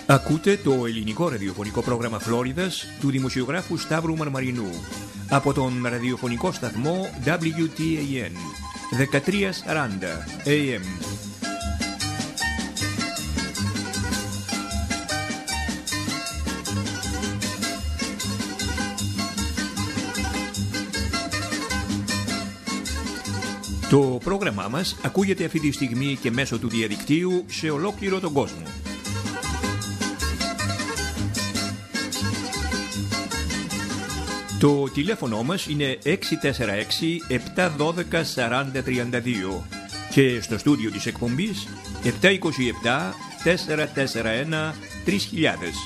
Ακούτε το ελληνικό ραδιοφωνικό πρόγραμμα Φλόριδας του δημοσιογράφου Σταύρου Μαρμαρινού από τον ραδιοφωνικό σταθμό WTAN 1340 AM. Το πρόγραμμά μας ακούγεται αυτή τη στιγμή και μέσω του διαδικτύου σε ολόκληρο τον κόσμο. Το τηλέφωνο μας είναι 646-712-4032 και στο στούντιο της εκπομπής 727-441-3000.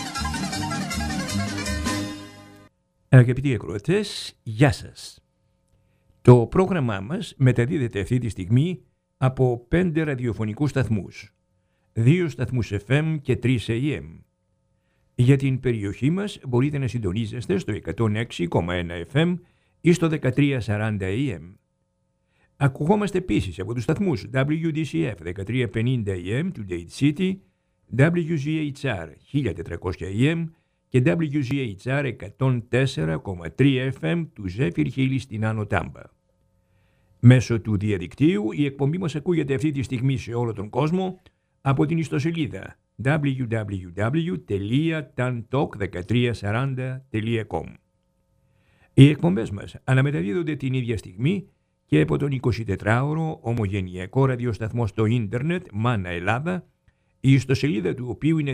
Αγαπητοί ακροατές, γεια σας. Το πρόγραμμά μας μεταδίδεται αυτή τη στιγμή από 5 ραδιοφωνικούς σταθμούς, 2 σταθμούς FM και 3 AM. Για την περιοχή μας μπορείτε να συντονίζεστε στο 106,1 FM ή στο 1340 AM. Ακουγόμαστε επίσης από τους σταθμούς WDCF 1350 AM του Dade City, WGHR 1400 AM και WGHR 104,3 FM του Zephyr Hills στην Άνω Τάμπα. Μέσω του διαδικτύου η εκπομπή μας ακούγεται αυτή τη στιγμή σε όλο τον κόσμο από την ιστοσελίδα www.tantalk1340.com. Οι εκπομπές μας αναμεταδίδονται την ίδια στιγμή και από τον 24ωρο ομογενειακό ραδιοσταθμό στο ίντερνετ Μάνα Ελλάδα, η ιστοσελίδα του οποίου είναι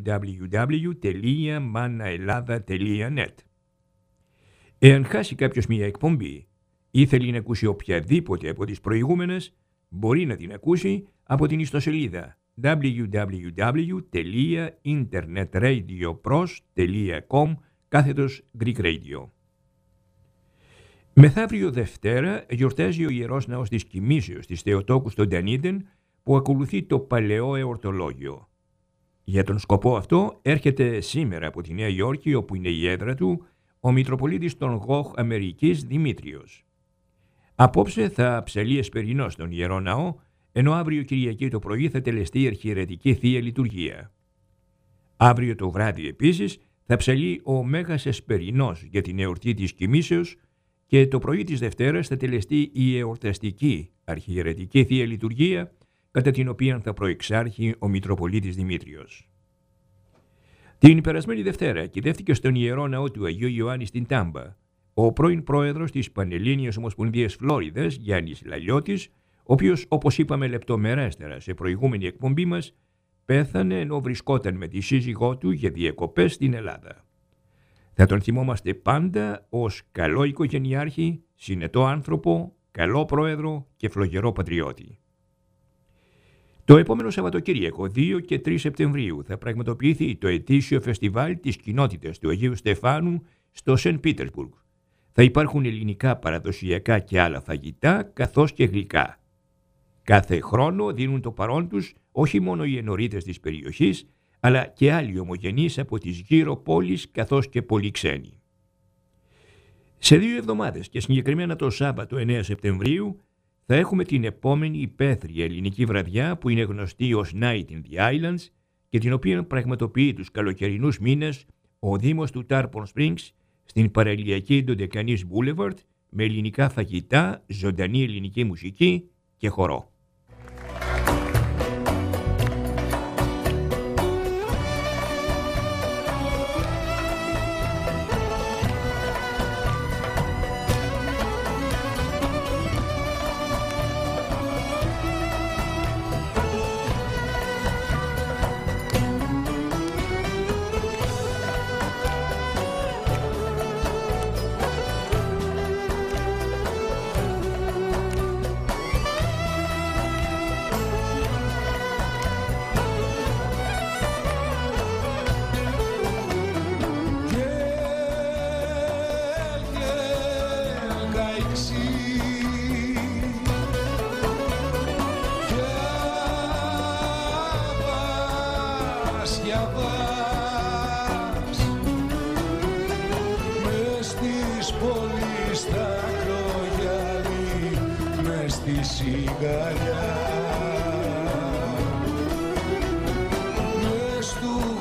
www.manaelada.net. Εάν χάσει κάποιος μια εκπομπή ή θέλει να ακούσει οποιαδήποτε από τις προηγούμενες, μπορεί να την ακούσει από την ιστοσελίδα www.internetradiopros.com/Greek Radio. Μεθαύριο Δευτέρα γιορτάζει ο Ιερός Ναός της Κοιμήσεως της Θεοτόκου στον Τανίδεν, που ακολουθεί το παλαιό εορτολόγιο. Για τον σκοπό αυτό έρχεται σήμερα από τη Νέα Υόρκη, όπου είναι η έδρα του, ο Μητροπολίτης των Γοχ Αμερικής Δημήτριος. Απόψε θα ψαλεί εσπερινό στον Ιερό Ναό, ενώ αύριο Κυριακή το πρωί θα τελεστεί η αρχιερετική Θεία Λειτουργία. Αύριο το βράδυ επίσης θα ψαλεί ο Μέγας Εσπερινός για την εορτή της Κοιμήσεως και το πρωί της Δευτέρας θα τελεστεί η εορταστική αρχιερετική Θεία Λειτουργία, κατά την οποία θα προεξάρχει ο Μητροπολίτης Δημήτριος. Την περασμένη Δευτέρα κυδεύτηκε στον Ιερό Ναό του Αγίου Ιωάννη στην Τάμπα ο πρώην πρόεδρος της Πανελλήνιας Ομοσπονδίας Φλόριδας, Γιάννης Λαλιώτης, ο οποίος, όπως είπαμε λεπτομερέστερα σε προηγούμενη εκπομπή μας, πέθανε ενώ βρισκόταν με τη σύζυγό του για διακοπές στην Ελλάδα. Θα τον θυμόμαστε πάντα ως καλό οικογενειάρχη, συνετό άνθρωπο, καλό πρόεδρο και φλογερό πατριώτη. Το επόμενο Σαββατοκύριακο, 2 και 3 Σεπτεμβρίου, θα πραγματοποιηθεί το ετήσιο φεστιβάλ της κοινότητας του Αγίου Στεφάνου στο Σεντ Πίτερσμπουργκ. Θα υπάρχουν ελληνικά παραδοσιακά και άλλα φαγητά, καθώς και γλυκά. Κάθε χρόνο δίνουν το παρόν τους όχι μόνο οι ενορίτες της περιοχής, αλλά και άλλοι ομογενείς από τις γύρω πόλεις, καθώς και πολλοί ξένοι. Σε 2 εβδομάδες και συγκεκριμένα το Σάββατο 9 Σεπτεμβρίου, θα έχουμε την επόμενη υπαίθρια ελληνική βραδιά που είναι γνωστή ως Night in the Islands και την οποία πραγματοποιεί τους καλοκαιρινούς μήνες ο Δήμος του Tarpon Springs στην παραλιακή Ντοντεκανής Boulevard με ελληνικά φαγητά, ζωντανή ελληνική μουσική και χορό. Σιγαριά μες του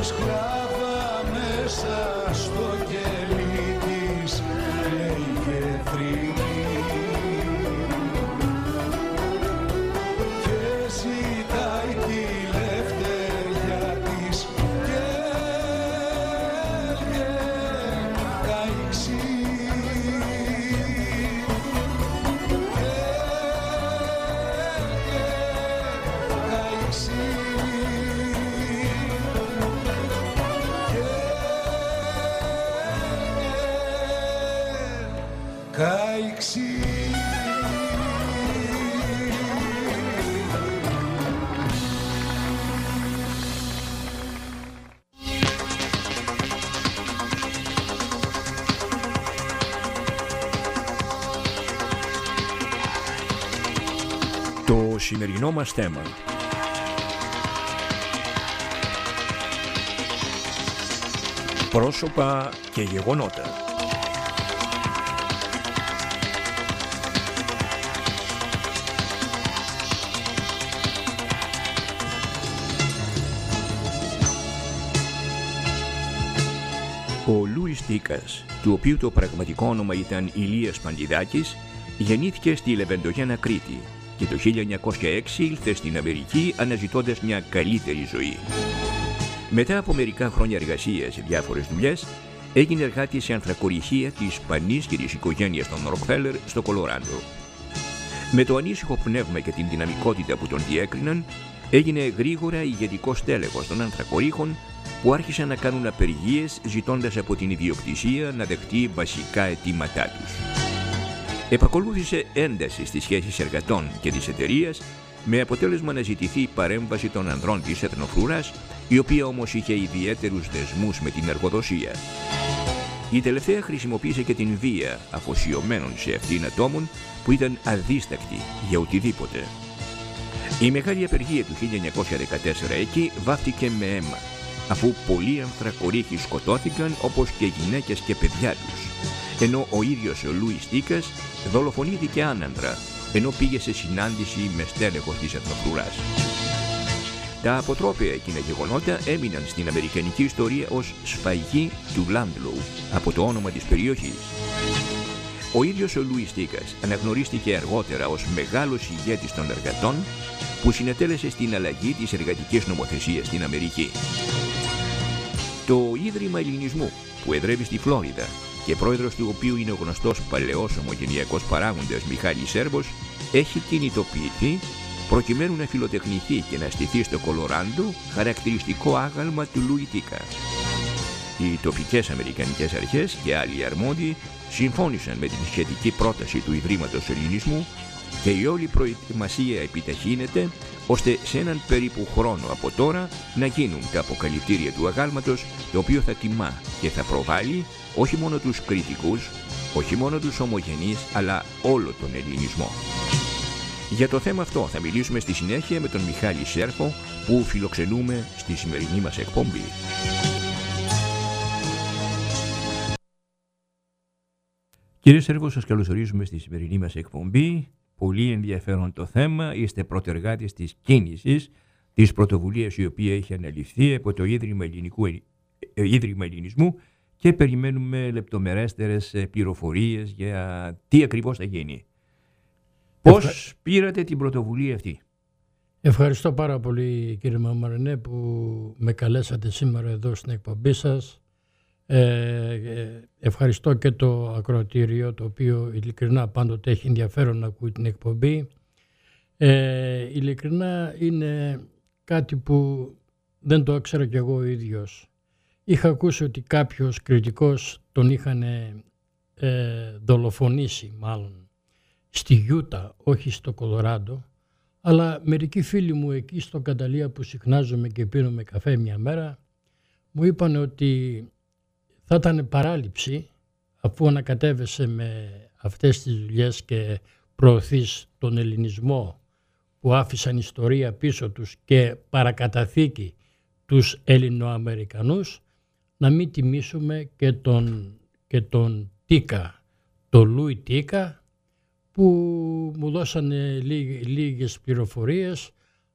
σκλάβα μέσα στο κελί της λέει και θρυνεί και ζητάει τη λευτεριά της και καηξεί καηξεί. Το σημερινό μας θέμα. Πρόσωπα και γεγονότα. Ο Λούις Τίκας, του οποίου το πραγματικό όνομα ήταν Ηλίας Παντιδάκης, γεννήθηκε στη Λεβεντογένα, Κρήτη και το 1906 ήλθε στην Αμερική αναζητώντας μια καλύτερη ζωή. Μετά από μερικά χρόνια εργασίας σε διάφορες δουλειές, έγινε εργάτης σε ανθρακοριχεία της πανίσχυρης οικογένειας των Ροκφέλερ στο Κολοράντο. Με το ανήσυχο πνεύμα και την δυναμικότητα που τον διέκριναν, έγινε γρήγορα ηγετικός τέλεχος των ανθρακορίχων που άρχισαν να κάνουν απεργίες ζητώντας από την ιδιοκτησία να δεχτεί βασικά αιτήματά τους. Επακολούθησε ένταση στις σχέσεις εργατών και της εταιρείας, με αποτέλεσμα να ζητηθεί η παρέμβαση των ανδρών της εθνοφρουράς, η οποία όμως είχε ιδιαίτερους δεσμούς με την εργοδοσία. Η τελευταία χρησιμοποίησε και την βία αφοσιωμένων σε αυτήν ατόμων που ήταν αδίστακτοι για οτιδήποτε. Η μεγάλη απεργία του 1914 εκεί βάφτηκε με αίμα, αφού πολλοί ανθρακορίχοι σκοτώθηκαν όπως και γυναίκες και παιδιά τους, ενώ ο ίδιος ο Λούις Τίκας δολοφονήθηκε άνανδρα, ενώ πήγε σε συνάντηση με στέλεχος της εθνοφρουράς. Τα αποτρόπαια εκείνα γεγονότα έμειναν στην αμερικανική ιστορία ως σφαγή του Λάντλοου, από το όνομα της περιοχής. Ο ίδιος ο Λούις Τίκας αναγνωρίστηκε αργότερα ως μεγάλος ηγέτης των εργατών που συνετέλεσε στην αλλαγή της εργατικής νομοθεσίας στην Αμερική. Το Ίδρυμα Ελληνισμού, που εδρεύει στη Φλόριδα και πρόεδρος του οποίου είναι ο γνωστός παλαιός ομογενειακός παράγοντας Μιχάλης Σέρβος, έχει κινητοποιηθεί προκειμένου να φιλοτεχνηθεί και να στηθεί στο Κολοράντο χαρακτηριστικό άγαλμα του Λούι Τίκα. Οι τοπικές αμερικανικές αρχές και άλλοι αρμόδιοι συμφώνησαν με την σχετική πρόταση του Ιδρύματος Ελληνισμού και η όλη προετοιμασία επιταχύνεται ώστε σε έναν περίπου χρόνο από τώρα να γίνουν τα αποκαλυπτήρια του αγάλματος, το οποίο θα τιμά και θα προβάλλει όχι μόνο τους κριτικούς, όχι μόνο τους ομογενείς, αλλά όλο τον ελληνισμό. Για το θέμα αυτό θα μιλήσουμε στη συνέχεια με τον Μιχάλη Σέρφο, που φιλοξενούμε στη σημερινή μας εκπομπή. Κύριε Σέρφο, σας καλωσορίζουμε στη σημερινή μας εκπομπή. Πολύ ενδιαφέρον το θέμα. Είστε πρωτεργάτης της κίνησης, της πρωτοβουλίας η οποία έχει αναλυφθεί από το Ίδρυμα Ελληνισμού και περιμένουμε λεπτομερέστερες πληροφορίες για τι ακριβώς θα γίνει. Πώς πήρατε την πρωτοβουλία αυτή? Ευχαριστώ πάρα πολύ, κύριε Μαμαρινέ, που με καλέσατε σήμερα εδώ στην εκπομπή σας. Ευχαριστώ και το ακροατήριο, το οποίο ειλικρινά πάντοτε έχει ενδιαφέρον να ακούει την εκπομπή. Ειλικρινά είναι κάτι που δεν το ήξερα κι εγώ ο ίδιος. Είχα ακούσει ότι κάποιος κριτικός τον είχαν δολοφονήσει, μάλλον στη Γιούτα, όχι στο Κολοράντο, αλλά μερικοί φίλοι μου εκεί στο Κανταλία που συχνάζομαι και πίνουμε καφέ μια μέρα μου είπαν ότι θα ήταν παράληψη, αφού ανακατεύεσαι με αυτές τις δουλειές και προωθείς τον ελληνισμό που άφησαν ιστορία πίσω τους και παρακαταθήκη τους Ελληνοαμερικανούς, να μην τιμήσουμε και τον Τίκα, τον Λούι Τίκα, που μου δώσανε λίγες πληροφορίες,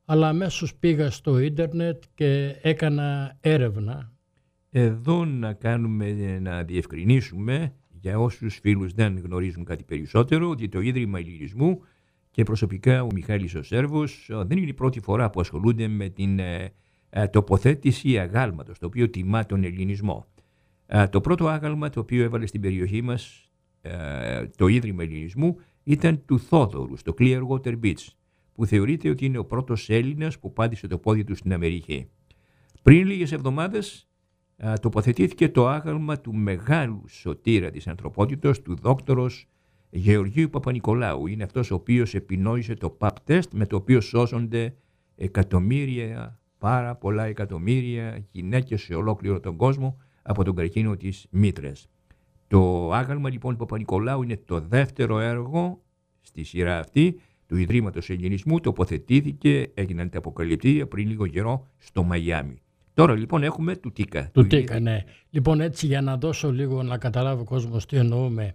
αλλά αμέσως πήγα στο ίντερνετ και έκανα έρευνα. Εδώ να διευκρινίσουμε για όσους φίλους δεν γνωρίζουν κάτι περισσότερο ότι το Ίδρυμα Ελληνισμού και προσωπικά ο Μιχάλης ο Σέρβος δεν είναι η πρώτη φορά που ασχολούνται με την τοποθέτηση αγάλματος, το οποίο τιμά τον ελληνισμό. Το πρώτο άγαλμα το οποίο έβαλε στην περιοχή μας το Ίδρυμα Ελληνισμού ήταν του Θόδωρου στο Clearwater Beach, που θεωρείται ότι είναι ο πρώτος Έλληνας που πάτησε το πόδι του στην Αμερική. Πριν λίγες εβδομάδες τοποθετήθηκε το άγαλμα του μεγάλου σωτήρα της ανθρωπότητας, του δόκτωρος Γεωργίου Παπανικολάου. Είναι αυτός ο οποίος επινόησε το pap test με το οποίο σώζονται εκατομμύρια, πάρα πολλά εκατομμύρια γυναίκες σε ολόκληρο τον κόσμο από τον καρκίνο της μήτρας. Το άγαλμα λοιπόν του Παπανικολάου είναι το δεύτερο έργο στη σειρά αυτή του Ιδρύματος Ελληνισμού. Τοποθετήθηκε, έγιναν τα αποκαλυπτήρια πριν λίγο καιρό στο Μαϊάμι. Τώρα λοιπόν έχουμε του Τίκα. Του Τίκα, ναι. Λοιπόν, έτσι για να δώσω λίγο να καταλάβει ο κόσμος τι εννοούμε.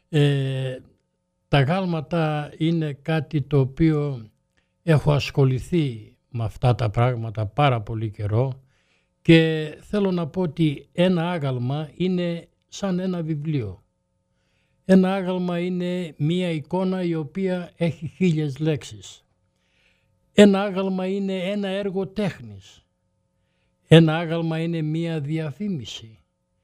Τα γάλματα είναι κάτι το οποίο έχω ασχοληθεί με αυτά τα πράγματα πάρα πολύ καιρό και θέλω να πω ότι ένα άγαλμα είναι σαν ένα βιβλίο. Ένα άγαλμα είναι μία εικόνα η οποία έχει 1000 λέξεις. Ένα άγαλμα είναι ένα έργο τέχνης. Ένα άγαλμα είναι μία διαφήμιση.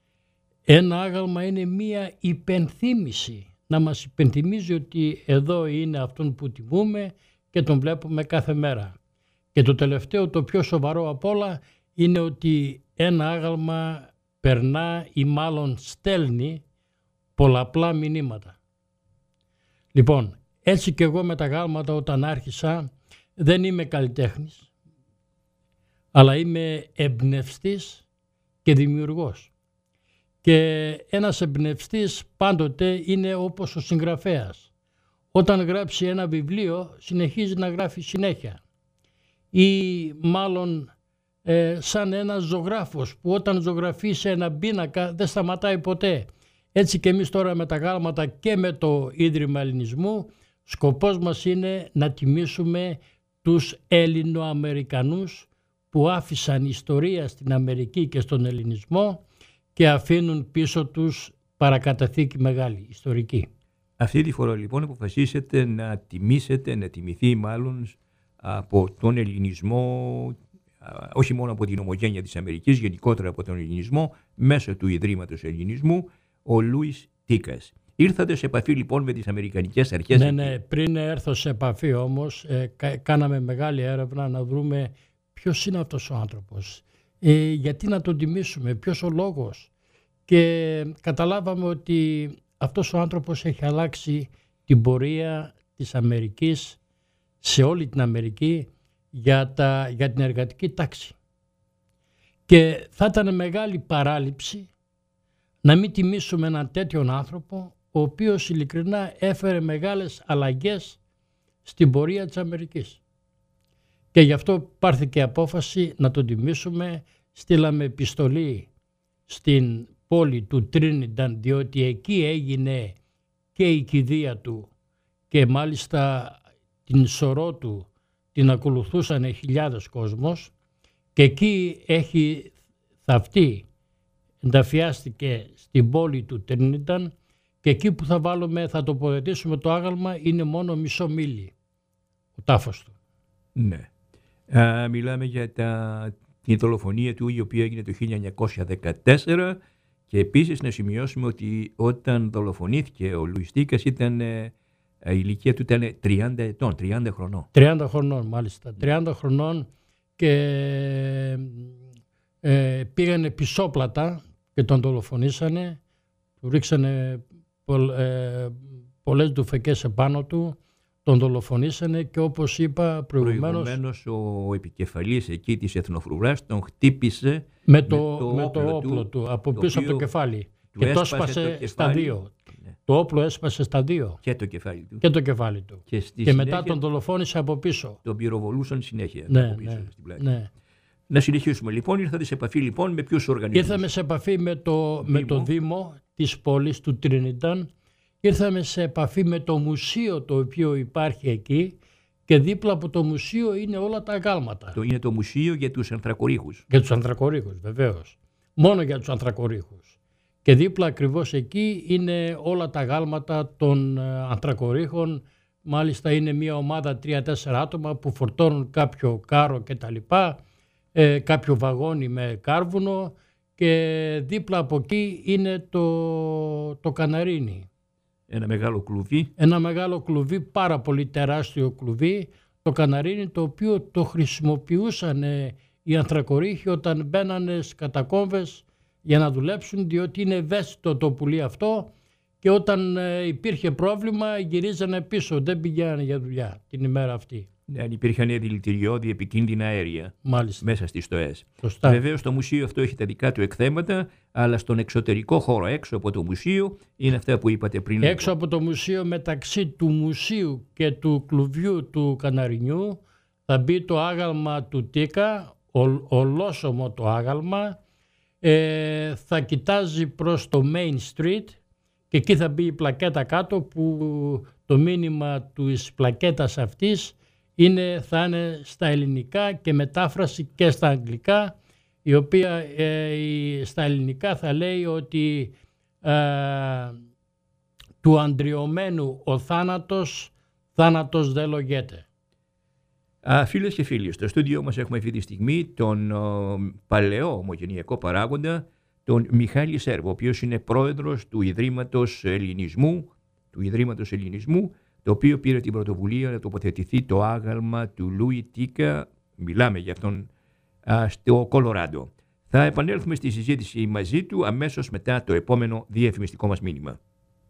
Ένα άγαλμα είναι μία υπενθύμηση. Να μας υπενθυμίζει ότι εδώ είναι αυτόν που τιμούμε και τον βλέπουμε κάθε μέρα. Και το τελευταίο, το πιο σοβαρό απ' όλα, είναι ότι ένα άγαλμα περνά ή μάλλον στέλνει πολλαπλά μηνύματα. Λοιπόν, έτσι και εγώ με τα γάλματα όταν άρχισα δεν είμαι καλλιτέχνης, αλλά είμαι εμπνευστής και δημιουργός. Και ένας εμπνευστής πάντοτε είναι όπως ο συγγραφέας. Όταν γράψει ένα βιβλίο συνεχίζει να γράφει συνέχεια. Ή μάλλον σαν ένας ζωγράφος που όταν ζωγραφεί σε ένα πίνακα δεν σταματάει ποτέ. Έτσι και εμείς τώρα με τα γάλματα και με το Ίδρυμα Ελληνισμού σκοπός μας είναι να τιμήσουμε τους Έλληνο-Αμερικανούς που άφησαν ιστορία στην Αμερική και στον ελληνισμό και αφήνουν πίσω τους παρακαταθήκη μεγάλη, ιστορική. Αυτή τη φορά λοιπόν αποφασίσετε να τιμήσετε, να τιμηθεί μάλλον από τον ελληνισμό, όχι μόνο από την ομογένεια της Αμερικής, γενικότερα από τον ελληνισμό, μέσω του Ιδρύματος Ελληνισμού, ο Λούις Τίκας. Ήρθατε σε επαφή λοιπόν με τις αμερικανικές αρχές? Ναι, πριν έρθω σε επαφή όμως, κάναμε μεγάλη έρευνα να βρούμε ποιος είναι αυτός ο άνθρωπος, γιατί να τον τιμήσουμε, ποιος ο λόγος. Και καταλάβαμε ότι αυτός ο άνθρωπος έχει αλλάξει την πορεία της Αμερικής σε όλη την Αμερική για την εργατική τάξη. Και θα ήταν μεγάλη παράληψη να μην τιμήσουμε έναν τέτοιον άνθρωπο ο οποίος ειλικρινά έφερε μεγάλες αλλαγές στην πορεία της Αμερικής. Και γι' αυτό πάρθηκε απόφαση να τον τιμήσουμε. Στείλαμε επιστολή στην πόλη του Τρίνινταν, διότι εκεί έγινε και η κηδεία του και μάλιστα την σωρό του την ακολουθούσαν χιλιάδες κόσμος και εκεί έχει θαυτεί, ενταφιάστηκε στην πόλη του Τρίνινταν και εκεί που θα βάλουμε, θα τοποθετήσουμε το άγαλμα είναι μόνο μισό μίλι ο τάφος του. Ναι. Μιλάμε για την δολοφονία του η οποία έγινε το 1914 και επίσης να σημειώσουμε ότι όταν δολοφονήθηκε ο Λούις Τίκας η ηλικία του ήταν 30 ετών, 30 χρονών. 30 χρονών μάλιστα, 30 χρονών και πήγανε πισόπλατα και τον δολοφονήσανε, του ρίξανε πολλές ντουφεκές επάνω του, τον δολοφονήσανε και όπως είπα προηγουμένως ο επικεφαλής εκεί της Εθνοφρουράς τον χτύπησε με το όπλο του από πίσω από το κεφάλι και το έσπασε στα δύο. Ναι. Το όπλο έσπασε στα δύο. Και το κεφάλι του. Και μετά τον δολοφόνησε από πίσω. Τον πυροβολούσαν συνέχεια. Ναι, από πίσω, στην πλάτη. Ναι. Να συνεχίσουμε λοιπόν. Ήρθατε σε επαφή λοιπόν με ποιους οργανισμούς? Ήρθαμε σε επαφή με το Δήμο της πόλης του Τρίνινταν. Ήρθαμε σε επαφή με το μουσείο το οποίο υπάρχει εκεί και δίπλα από το μουσείο είναι όλα τα αγάλματα. Είναι το μουσείο για τους ανθρακορίχους. Για τους ανθρακορίχους, βεβαίως. Μόνο για τους ανθρακορίχους. Και δίπλα ακριβώς εκεί είναι όλα τα αγάλματα των ανθρακορίχων. Μάλιστα είναι μια ομάδα 3-4 άτομα που φορτώνουν κάποιο κάρο και τα λοιπά, κάποιο βαγόνι με κάρβουνο, και δίπλα από εκεί είναι το Καναρίνι. Ένα μεγάλο κλουβί. Ένα μεγάλο κλουβί, πάρα πολύ τεράστιο κλουβί, το Καναρίνι, το οποίο το χρησιμοποιούσαν οι ανθρακορίχοι όταν μπαίνανε στις κατακόμβες για να δουλέψουν, διότι είναι ευαίσθητο το πουλί αυτό και όταν υπήρχε πρόβλημα γυρίζανε πίσω, δεν πηγαίνανε για δουλειά την ημέρα αυτή. Αν υπήρχαν δηλητηριώδη επικίνδυνα αέρια. Μάλιστα. Μέσα στις στοές. Σωστά. Βεβαίως το μουσείο αυτό έχει τα δικά του εκθέματα, αλλά στον εξωτερικό χώρο, έξω από το μουσείο, είναι αυτά που είπατε πριν. Έξω από το μουσείο, μεταξύ του μουσείου και του κλουβιού του Καναρινιού, θα μπει το άγαλμα του Τίκα, ολόσωμο το άγαλμα, θα κοιτάζει προς το Main Street και εκεί θα μπει η πλακέτα κάτω, που το μήνυμα της πλακέτας αυτής θα είναι στα ελληνικά και μετάφραση και στα αγγλικά, η οποία στα ελληνικά θα λέει ότι του αντριωμένου ο θάνατος, θάνατος δεν λογέται. Φίλες και φίλοι, στο στούντιο μας έχουμε αυτή τη στιγμή τον παλαιό ομογενειακό παράγοντα, τον Μιχάλη Σέρβο, ο οποίος είναι πρόεδρος του Ιδρύματος Ελληνισμού, το οποίο πήρε την πρωτοβουλία να τοποθετηθεί το άγαλμα του Λούι Τίκα, μιλάμε για αυτόν, στο Κολοράντο. Θα επανέλθουμε στη συζήτηση μαζί του αμέσως μετά το επόμενο διαφημιστικό μας μήνυμα.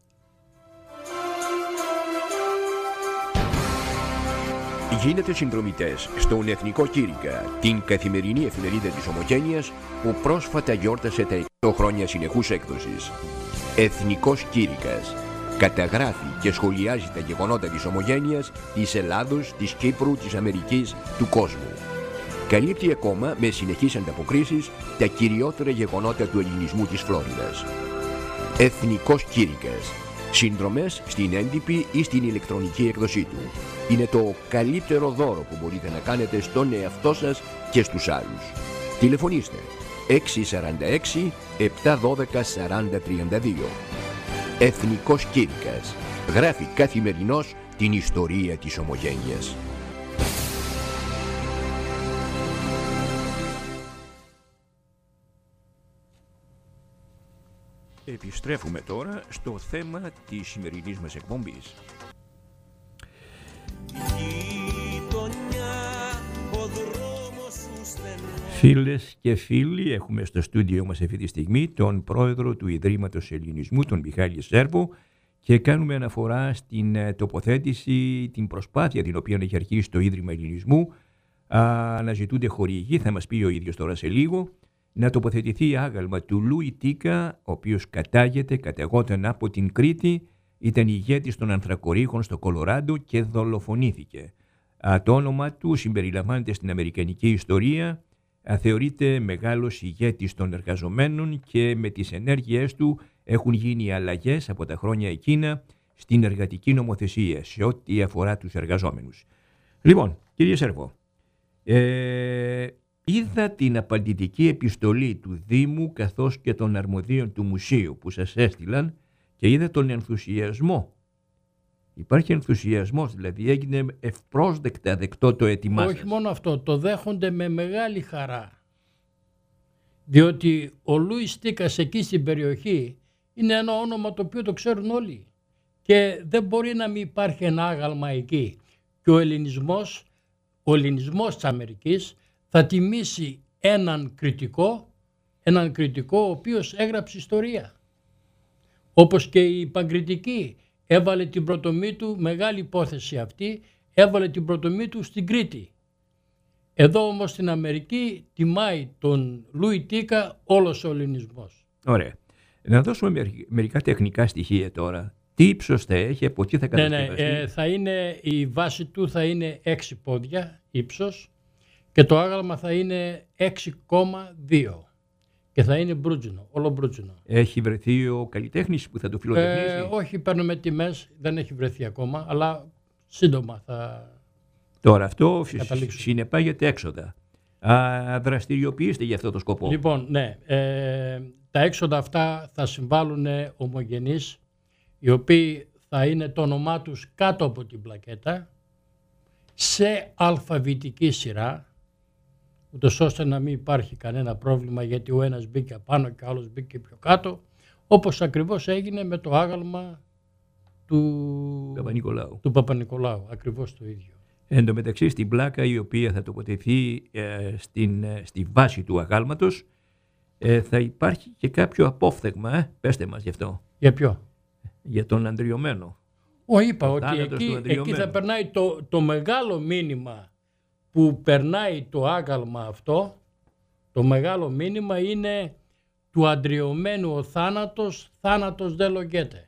Γίνετε συνδρομητές στον Εθνικό Κήρυκα, την καθημερινή εφημερίδα της Ομογένειας που πρόσφατα γιόρτασε τα 100 χρόνια συνεχούς έκδοσης. Εθνικός Κήρυκας. Καταγράφει και σχολιάζει τα γεγονότα της Ομογένειας, της Ελλάδος, της Κύπρου, της Αμερικής, του κόσμου. Καλύπτει ακόμα με συνεχείς ανταποκρίσεις τα κυριότερα γεγονότα του ελληνισμού της Φλόριδας. Εθνικός Κήρυκας. Συνδρομές στην έντυπη ή στην ηλεκτρονική έκδοσή του. Είναι το καλύτερο δώρο που μπορείτε να κάνετε στον εαυτό σας και στους άλλους. Τηλεφωνήστε 646 712 4032. Εθνικός Κήρυκας. Γράφει καθημερινώς την ιστορία της Ομογένειας. Επιστρέφουμε τώρα στο θέμα της σημερινής μας εκπομπής. Φίλες και φίλοι, έχουμε στο στούντιο μας αυτή τη στιγμή τον πρόεδρο του Ιδρύματος Ελληνισμού, τον Μιχάλη Σέρβο, και κάνουμε αναφορά στην τοποθέτηση, την προσπάθεια την οποία έχει αρχίσει το Ίδρυμα Ελληνισμού. Αναζητούνται χορηγοί, θα μας πει ο ίδιος τώρα σε λίγο, να τοποθετηθεί άγαλμα του Λούι Τίκα, ο οποίος καταγόταν από την Κρήτη, ήταν ηγέτης των ανθρακορίχων στο Κολοράντο και δολοφονήθηκε. Το όνομα του συμπεριλαμβάνεται στην αμερικανική ιστορία, θεωρείται μεγάλος ηγέτης των εργαζομένων και με τις ενέργειές του έχουν γίνει αλλαγές από τα χρόνια εκείνα στην εργατική νομοθεσία σε ό,τι αφορά τους εργαζόμενους. Λοιπόν, κύριε Σέρβο, είδα την απαντητική επιστολή του Δήμου καθώς και των αρμοδίων του μουσείου που σας έστειλαν και είδα τον ενθουσιασμό. Υπάρχει ενθουσιασμός, δηλαδή έγινε ευπρόσδεκτα δεκτό το αίτημά σας. Όχι μόνο αυτό, το δέχονται με μεγάλη χαρά. Διότι ο Λούις Τίκας εκεί στην περιοχή είναι ένα όνομα το οποίο το ξέρουν όλοι. Και δεν μπορεί να μην υπάρχει ένα άγαλμα εκεί. Και ο ελληνισμός της Αμερικής θα τιμήσει έναν κριτικό ο οποίος έγραψε ιστορία. Όπως και η Παγκριτική έβαλε την πρωτομή του, μεγάλη υπόθεση αυτή, έβαλε την πρωτομή του στην Κρήτη. Εδώ όμως στην Αμερική τιμάει τον Λούι Τίκα όλος ο ελληνισμός. Ωραία. Να δώσουμε μερικά τεχνικά στοιχεία τώρα. Τι ύψος θα έχει, από τι θα κατασκευαστεί? Η βάση του θα είναι 6 πόδια ύψος και το άγαλμα θα είναι 6,2 και θα είναι μπρούτζινο, όλο μπρούτζινο. Έχει βρεθεί ο καλλιτέχνης που θα το φιλοτεχνήσει? Όχι, παίρνουμε τιμές, δεν έχει βρεθεί ακόμα, αλλά σύντομα Τώρα αυτό καταλήξουμε. συνεπάγεται έξοδα. Δραστηριοποιήστε για αυτό το σκοπό. Λοιπόν, ναι, τα έξοδα αυτά θα συμβάλλουν ομογενείς, οι οποίοι θα είναι το όνομά τους κάτω από την πλακέτα, σε αλφαβητική σειρά, ούτως ώστε να μην υπάρχει κανένα πρόβλημα, γιατί ο ένας μπήκε πάνω και ο άλλος μπήκε πιο κάτω, όπως ακριβώς έγινε με το άγαλμα του Παπα-Νικολάου, ακριβώς το ίδιο. Εν τω μεταξύ, στην πλάκα η οποία θα τοποθετηθεί στη βάση του αγάλματος θα υπάρχει και κάποιο απόφθεγμα. Πέστε μας γι' αυτό. Για ποιο? Για τον αντριωμένο. Είπα ότι εκεί θα περνάει το μεγάλο μήνυμα που περνάει το άγαλμα αυτό. Το μεγάλο μήνυμα είναι του αντριωμένου ο θάνατος, θάνατος δεν λογέται.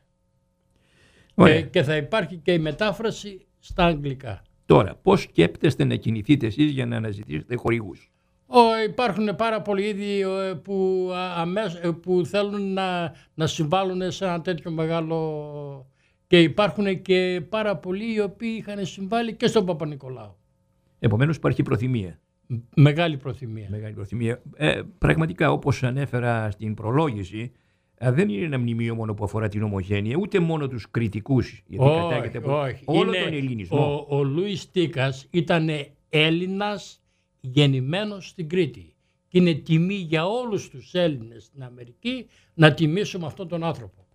Και θα υπάρχει και η μετάφραση στα αγγλικά. Τώρα, πώς σκέπτεστε να κινηθείτε εσείς για να αναζητήσετε χορηγούς? Υπάρχουν πάρα πολλοί ήδη που θέλουν να συμβάλλουν σε ένα τέτοιο μεγάλο, και υπάρχουν και πάρα πολλοί οι οποίοι είχαν συμβάλει και στον Παπα-Νικολάου. Επομένως υπάρχει προθυμία. Μεγάλη προθυμία. Μεγάλη προθυμία. Πραγματικά, όπως ανέφερα στην προλόγηση, δεν είναι ένα μνημείο μόνο που αφορά την ομογένεια, ούτε μόνο τους κριτικούς. Γιατί κατάγεται από όλο τον ελληνισμό. Ο Λούις Τίκας ήταν Έλληνας γεννημένος στην Κρήτη. Και είναι τιμή για όλους τους Έλληνες στην Αμερική να τιμήσουμε αυτόν τον άνθρωπο.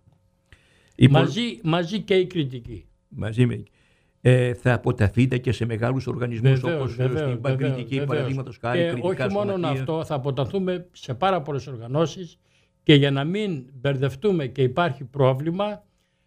Μαζί και οι κριτικοί. Μαζί με... θα αποταθείτε και σε μεγάλους οργανισμούς, όπως στην Παγκριτική, παραδείγματος χάρη. Όχι μόνο αυτό, θα αποταθούμε σε πάρα πολλές οργανώσεις, και για να μην μπερδευτούμε και υπάρχει πρόβλημα,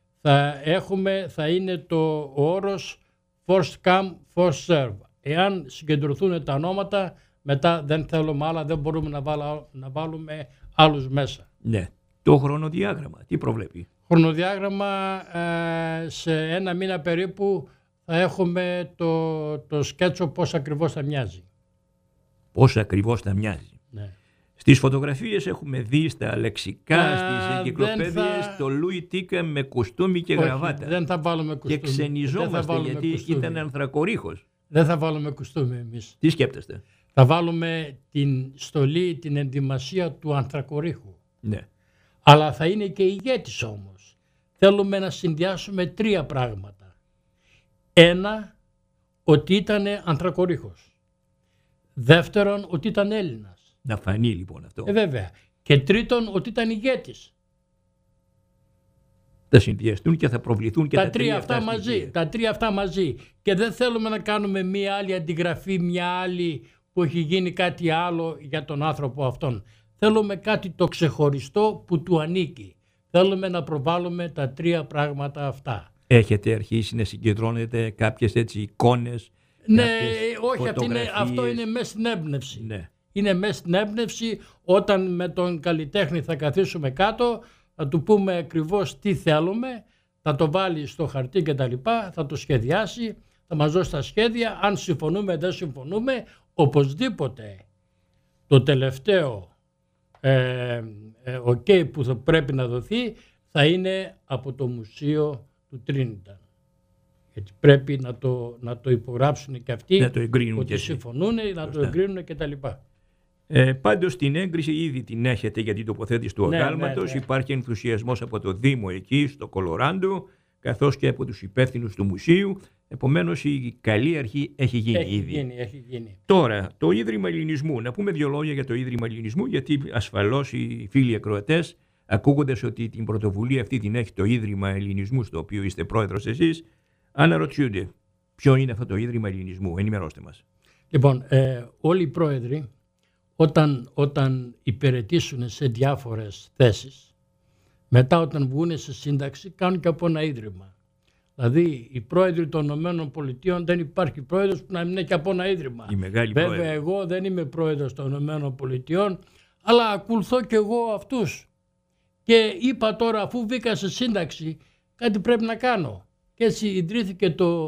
θα είναι ο όρος first come, first serve. Εάν συγκεντρωθούν τα ονόματα, μετά δεν θέλουμε άλλα, δεν μπορούμε να βάλουμε άλλους μέσα. Ναι. Το χρονοδιάγραμμα, τι προβλέπει? Χρονοδιάγραμμα, σε ένα μήνα περίπου θα έχουμε το σκέτσο πώς ακριβώς θα μοιάζει. Πώς ακριβώς θα μοιάζει. Ναι. Στις φωτογραφίες έχουμε δει στα λεξικά, στις εγκυκλοπαίδειες, το Λούι Τίκα με κουστούμι και γραβάτα. Δεν θα βάλουμε κουστούμι. Και ξενιζόμαστε γιατί ήταν ανθρακορίχος. Δεν θα βάλουμε κουστούμι εμείς. Τι σκέπτεστε? Θα βάλουμε την στολή, την ενδυμασία του ανθρακορίχου. Ναι. Αλλά θα είναι και ηγέτης όμως. Θέλουμε να συνδυάσουμε 3 πράγματα. 1, ότι ήταν ανθρακορίχος. Δεύτερον, ότι ήταν Έλληνας. Να φανεί λοιπόν αυτό. Βέβαια. Και τρίτον, ότι ήταν ηγέτης. Θα συνδυαστούν και θα προβληθούν και τα τρία αυτά μαζί. Και δεν θέλουμε να κάνουμε μία άλλη αντιγραφή, μία άλλη που έχει γίνει κάτι άλλο για τον άνθρωπο αυτόν. Θέλουμε κάτι το ξεχωριστό που του ανήκει. Θέλουμε να προβάλλουμε τα 3 πράγματα αυτά. Έχετε αρχίσει να συγκεντρώνετε κάποιες έτσι εικόνες? Ναι, όχι, αυτό είναι μέσα στην έμπνευση. Ναι. Είναι μέσα στην έμπνευση. Όταν με τον καλλιτέχνη θα καθίσουμε κάτω, θα του πούμε ακριβώς τι θέλουμε, θα το βάλει στο χαρτί και τα λοιπά, θα το σχεδιάσει, θα μας δώσει τα σχέδια. Αν συμφωνούμε, δεν συμφωνούμε, οπωσδήποτε το τελευταίο OK που θα πρέπει να δοθεί θα είναι από το Μουσείο του Τρίνιταν. Γιατί πρέπει να το υπογράψουν και αυτοί, να το εγκρίνουν, ότι συμφωνούν, να το εγκρίνουν και τα λοιπά. Πάντως την έγκριση ήδη την έχετε για την τοποθέτηση του αγάλματος. Ναι. Υπάρχει ενθουσιασμός από το Δήμο εκεί στο Κολοράντο, καθώς και από τους υπεύθυνους του μουσείου. Επομένως η καλή αρχή έχει γίνει ήδη. Έχει γίνει. Τώρα το Ίδρυμα Ελληνισμού. Να πούμε 2 λόγια για το Ίδρυμα Ελληνισμού, γιατί ασφαλώς οι φίλοι ακροατές, ακούγοντας ότι την πρωτοβουλία αυτή την έχει το Ίδρυμα Ελληνισμού, στο οποίο είστε πρόεδρος εσείς, αναρωτιούνται ποιο είναι αυτό το Ίδρυμα Ελληνισμού. Ενημερώστε μας. Λοιπόν, όλοι οι πρόεδροι όταν υπηρετήσουν σε διάφορες θέσεις, μετά όταν βγουν σε σύνταξη κάνουν και από ένα ίδρυμα. Δηλαδή οι πρόεδροι των ΗΠΑ, δεν υπάρχει πρόεδρος που να μην είναι και από ένα ίδρυμα. Βέβαια εγώ δεν είμαι πρόεδρος των ΗΠΑ, αλλά ακολουθώ και εγώ αυτούς. Και είπα τώρα, αφού βγήκα σε σύνταξη, κάτι πρέπει να κάνω. Και έτσι ιδρύθηκε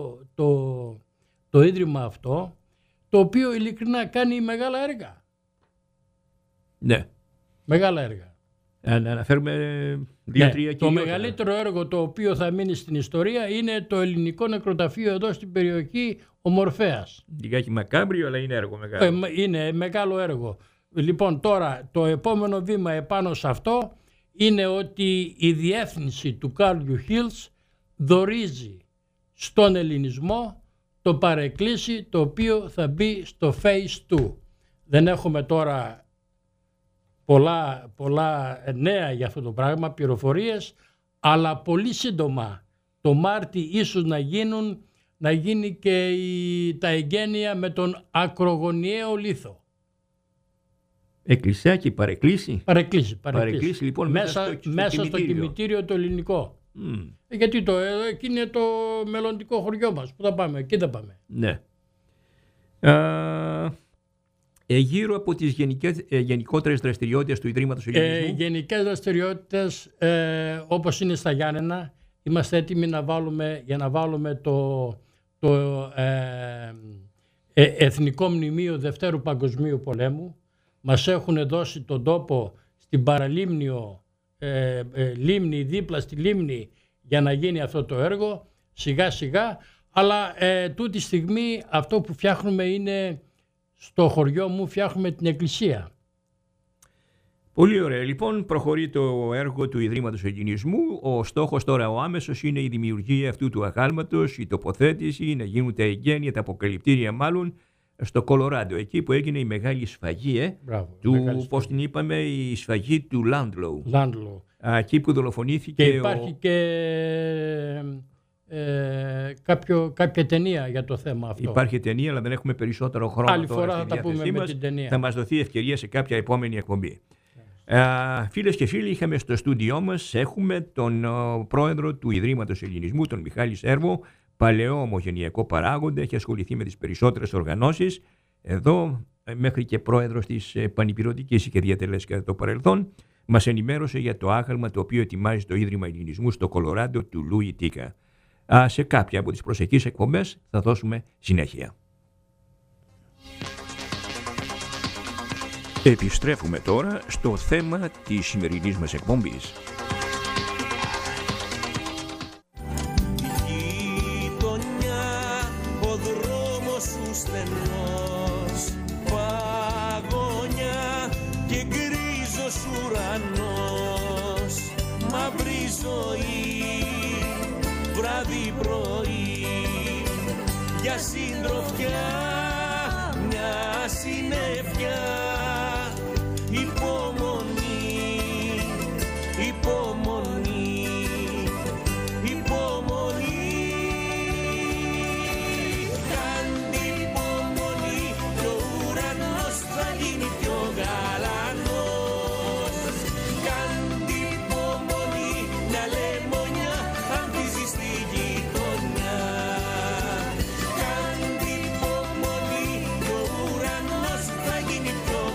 το ίδρυμα αυτό, το οποίο ειλικρινά κάνει μεγάλα έργα. Ναι. Μεγάλα έργα. Να αναφέρουμε 2-3 κυριότερα. Το μεγαλύτερο έργο το οποίο θα μείνει στην ιστορία είναι το ελληνικό νεκροταφείο εδώ στην περιοχή ο Μορφέας. Λιγάκι μακάμπριο, αλλά είναι έργο μεγάλο. Είναι μεγάλο έργο. Λοιπόν, τώρα το επόμενο βήμα επάνω σε αυτό είναι ότι η διεύθυνση του Κάρλιου Χίλς δωρίζει στον ελληνισμό το παρεκκλήσι το οποίο θα μπει στο Phase 2. Δεν έχουμε τώρα πολλά νέα για αυτό το πράγμα, πληροφορίες, αλλά πολύ σύντομα το Μάρτι ίσως να γίνει και τα εγγένεια με τον ακρογωνιαίο λίθο. Εκκλησιάκι, παρεκκλήσι. Παρεκκλήσι λοιπόν μέσα στο κημητήριο το ελληνικό. Γιατί εκεί είναι το μελλοντικό χωριό μας. Πού θα πάμε, εκεί θα πάμε. Ναι. Γύρω από τις γενικότερες δραστηριότητες του Ιδρύματος Ελληνισμού. Γενικές δραστηριότητες όπως είναι στα Γιάννενα. Είμαστε έτοιμοι για να βάλουμε το Εθνικό Μνημείο Δευτέρου Παγκοσμίου Πολέμου. Μας έχουν δώσει τον τόπο στην παραλίμνιο λίμνη, δίπλα στη λίμνη, για να γίνει αυτό το έργο σιγά σιγά, αλλά τούτη στιγμή αυτό που φτιάχνουμε είναι, στο χωριό μου φτιάχνουμε την εκκλησία. Πολύ ωραία. Λοιπόν, προχωρεί το έργο του Ιδρύματος Ελληνισμού. Ο στόχος τώρα ο άμεσος είναι η δημιουργία αυτού του αγάλματος, η τοποθέτηση, να γίνουν τα εγγένεια, τα αποκαλυπτήρια μάλλον, στο Κολοράντο, εκεί που έγινε η μεγάλη σφαγή πώς την είπαμε, η σφαγή του Λάντλοου. Εκεί που δολοφονήθηκε. Και υπάρχει κάποια ταινία για το θέμα αυτό. Υπάρχει ταινία, αλλά δεν έχουμε περισσότερο χρόνο. Άλλη φορά θα τα πούμε με την ταινία. Θα μας δοθεί ευκαιρία σε κάποια επόμενη εκπομπή. Φίλες και φίλοι, είχαμε στο στούντιό μας, έχουμε τον πρόεδρο του Ιδρύματος Ελληνισμού, τον Μιχάλη Σέρβο, παλαιό ομογενειακό παράγοντα, έχει ασχοληθεί με τις περισσότερες οργανώσεις. Εδώ, μέχρι και πρόεδρος της Πανυπηρωτικής είχε διατελέσει κατά το παρελθόν, μας ενημέρωσε για το άγαλμα το οποίο ετοιμάζει το Ίδρυμα Ελληνισμού στο Κολοράντο του Λούι Τίκα. Σε κάποια από τις προσεχείς εκπομπές θα δώσουμε συνέχεια. Επιστρέφουμε τώρα στο θέμα της σημερινής μας εκπομπής. Για συντροφιά μια συννεφιά, υπομονή, υπομονή, υπομονή. Κάντε υπομονή, ο ουρανός θα γίνει πιο γαλανός. Κάντε υπομονή, μια λεμονιά ανθίζει στη γειτονιά. Κάντε υπομονή, ο ουρανός θα γίνει πιο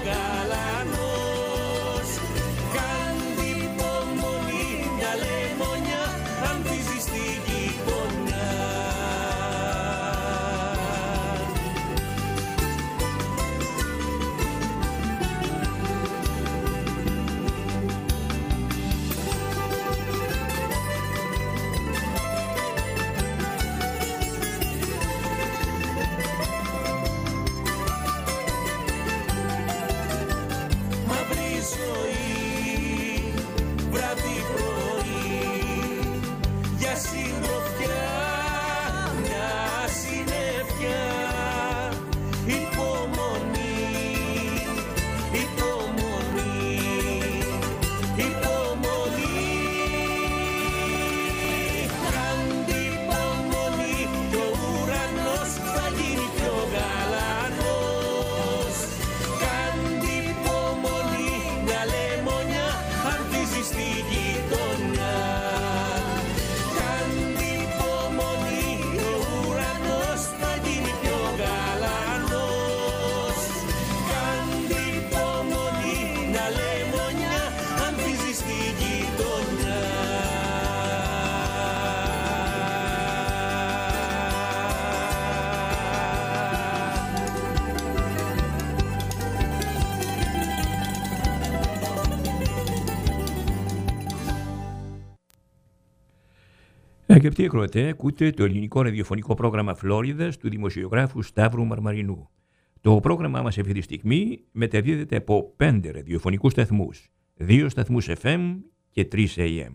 Αγαπητοί ακροατές, ακούτε το ελληνικό ραδιοφωνικό πρόγραμμα Φλόριδας του δημοσιογράφου Σταύρου Μαρμαρινού. Το πρόγραμμά μας αυτή τη στιγμή μεταδίδεται από 5 ραδιοφωνικούς σταθμούς, 2 σταθμούς FM και 3 AM.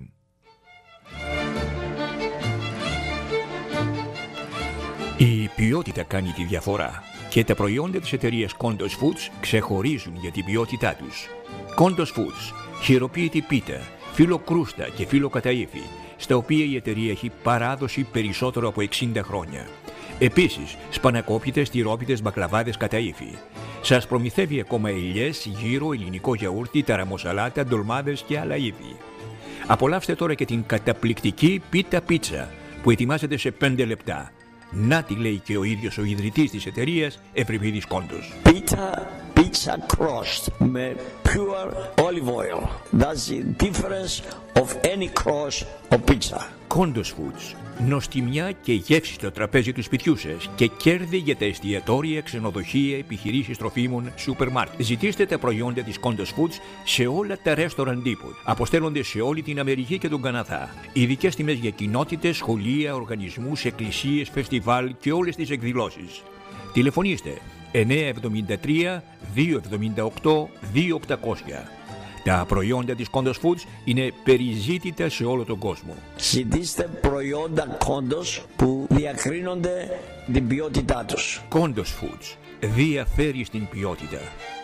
Η ποιότητα κάνει τη διαφορά και τα προϊόντα της εταιρείας Kondos Foods ξεχωρίζουν για την ποιότητά τους. Kondos Foods, χειροποίητη πίτα, φύλλο κρούστα και φύλλο καταΐφι, στα οποία η εταιρεία έχει παράδοση περισσότερο από 60 χρόνια. Επίσης, σπανακόπιτες, τυρόπιτες, μπακλαβάδες κατά ύφη. Σας προμηθεύει ακόμα ελιές, γύρο, ελληνικό γιαούρτι, ταραμοσαλάτα, ντολμάδες και άλλα είδη. Απολαύστε τώρα και την καταπληκτική πίτα πίτσα που ετοιμάζεται σε 5 λεπτά. Να τη λέει και ο ίδιος ο ιδρυτής της εταιρείας, Ευρυπίδης Κόντος. Pizza crust με pure olive oil. That's the difference of any crust of pizza. Kondos Foods. Νοστιμιά και γεύση στο τραπέζι του σπιτιού σας και κέρδη για τα εστιατόρια, ξενοδοχεία, επιχειρήσεις τροφίμων, σούπερ μάρκετ. Ζητήστε τα προϊόντα της Kondos Foods σε όλα τα restaurant depot. Αποστέλλονται σε όλη την Αμερική και τον Καναδά. Ειδικές τιμές για κοινότητες, σχολεία, οργανισμούς, εκκλησίες, φεστιβάλ και όλες τις εκδηλώσεις. Τηλεφωνήστε 973 278 2800. Τα προϊόντα της Kondos Foods είναι περιζήτητα σε όλο τον κόσμο. Ζητήστε προϊόντα Kondos που διακρίνονται την ποιότητά τους. Kondos Foods διαφέρει στην ποιότητα.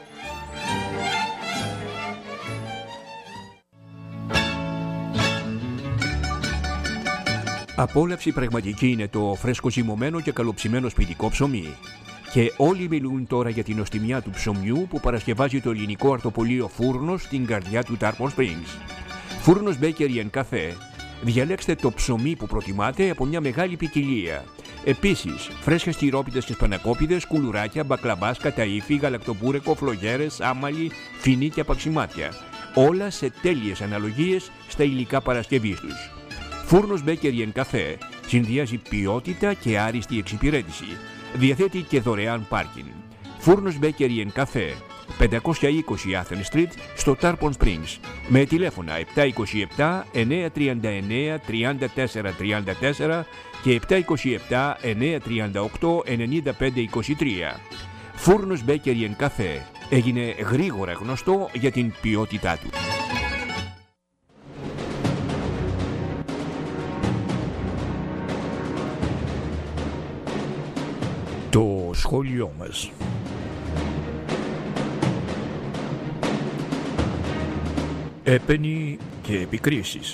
Απόλαυση πραγματική είναι το φρέσκο ζυμωμένο και καλοψημένο σπιτικό ψωμί. Και όλοι μιλούν τώρα για την νοστιμιά του ψωμιού που παρασκευάζει το ελληνικό αρτοπολείο Φούρνος στην καρδιά του Tarpon Springs. Φούρνος Bakery and Cafe. Διαλέξτε το ψωμί που προτιμάτε από μια μεγάλη ποικιλία. Επίσης, φρέσκες τυρόπιτες και σπανακόπιτες, κουλουράκια, μπακλαβάς, καταΐφι, γαλακτοπούρεκο, φλογέρες, άμαλι, φινί και απαξιμάτια. Όλα σε τέλειες αναλογίες στα υλικά παρασκευής τους. Φούρνος Bakery and Cafe συνδυάζει ποιότητα και άριστη εξυπηρέτηση. Διαθέτει και δωρεάν πάρκινγκ. Φούρνος Bakery and Cafe, 520 Athens Street, στο Tarpon Springs, με τηλέφωνα 727 939 34 34 και 727 938 95 23. Φούρνος Bakery and Cafe έγινε γρήγορα γνωστό για την ποιότητά του. Το σχόλιο μας. Έπαινη και επικρίσεις.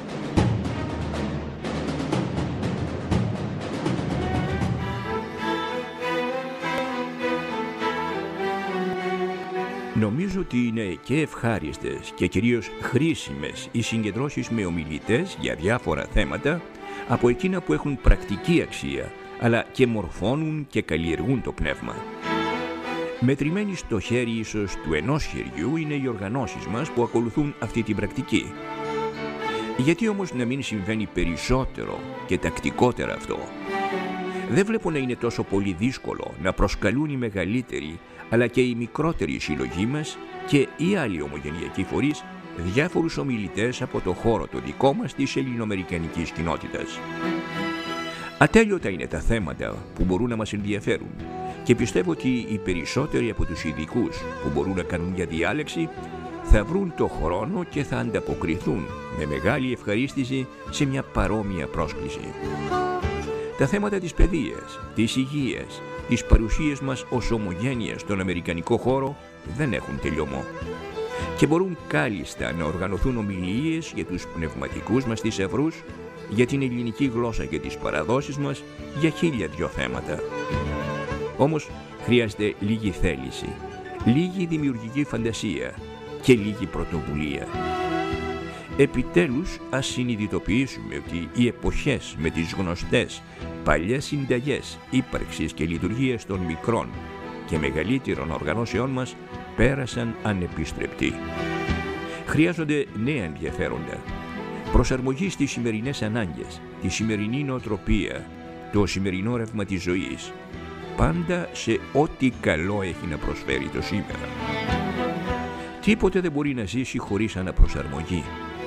Νομίζω ότι είναι και ευχάριστες και κυρίως χρήσιμες οι συγκεντρώσεις με ομιλητές για διάφορα θέματα από εκείνα που έχουν πρακτική αξία, αλλά και μορφώνουν και καλλιεργούν το πνεύμα. Μετρημένοι στο χέρι ίσως του ενός χεριού είναι οι οργανώσεις μας που ακολουθούν αυτή την πρακτική. Γιατί όμως να μην συμβαίνει περισσότερο και τακτικότερα αυτό? Δεν βλέπω να είναι τόσο πολύ δύσκολο να προσκαλούν οι μεγαλύτεροι αλλά και οι μικρότεροι συλλογοί μας και οι άλλοι ομογενειακοί φορείς διάφορους ομιλητές από το χώρο το δικό μας της ελληνοαμερικανικής κοινότητας. Ατέλειωτα είναι τα θέματα που μπορούν να μας ενδιαφέρουν και πιστεύω ότι οι περισσότεροι από τους ειδικούς που μπορούν να κάνουν για διάλεξη θα βρουν το χρόνο και θα ανταποκριθούν με μεγάλη ευχαρίστηση σε μια παρόμοια πρόσκληση. Τα θέματα της παιδείας, της υγείας, της παρουσίας μας ως ομογένεια στον αμερικανικό χώρο δεν έχουν τελειωμό και μπορούν κάλλιστα να οργανωθούν ομιλίες για τους πνευματικούς μας θησαυρούς, για την ελληνική γλώσσα και τις παραδόσεις μας, για 1002 θέματα. Όμως χρειάζεται λίγη θέληση, λίγη δημιουργική φαντασία και λίγη πρωτοβουλία. Επιτέλους ας συνειδητοποιήσουμε ότι οι εποχές με τις γνωστές παλιές συνταγές ύπαρξης και λειτουργίας των μικρών και μεγαλύτερων οργανώσεών μας πέρασαν ανεπιστρεπτοί. Χρειάζονται νέα ενδιαφέροντα, προσαρμογή στις σημερινές ανάγκες, τη σημερινή νοοτροπία, το σημερινό ρεύμα της ζωής, πάντα σε ό,τι καλό έχει να προσφέρει το σήμερα. Τίποτε δεν μπορεί να ζήσει χωρίς αναπροσαρμογή.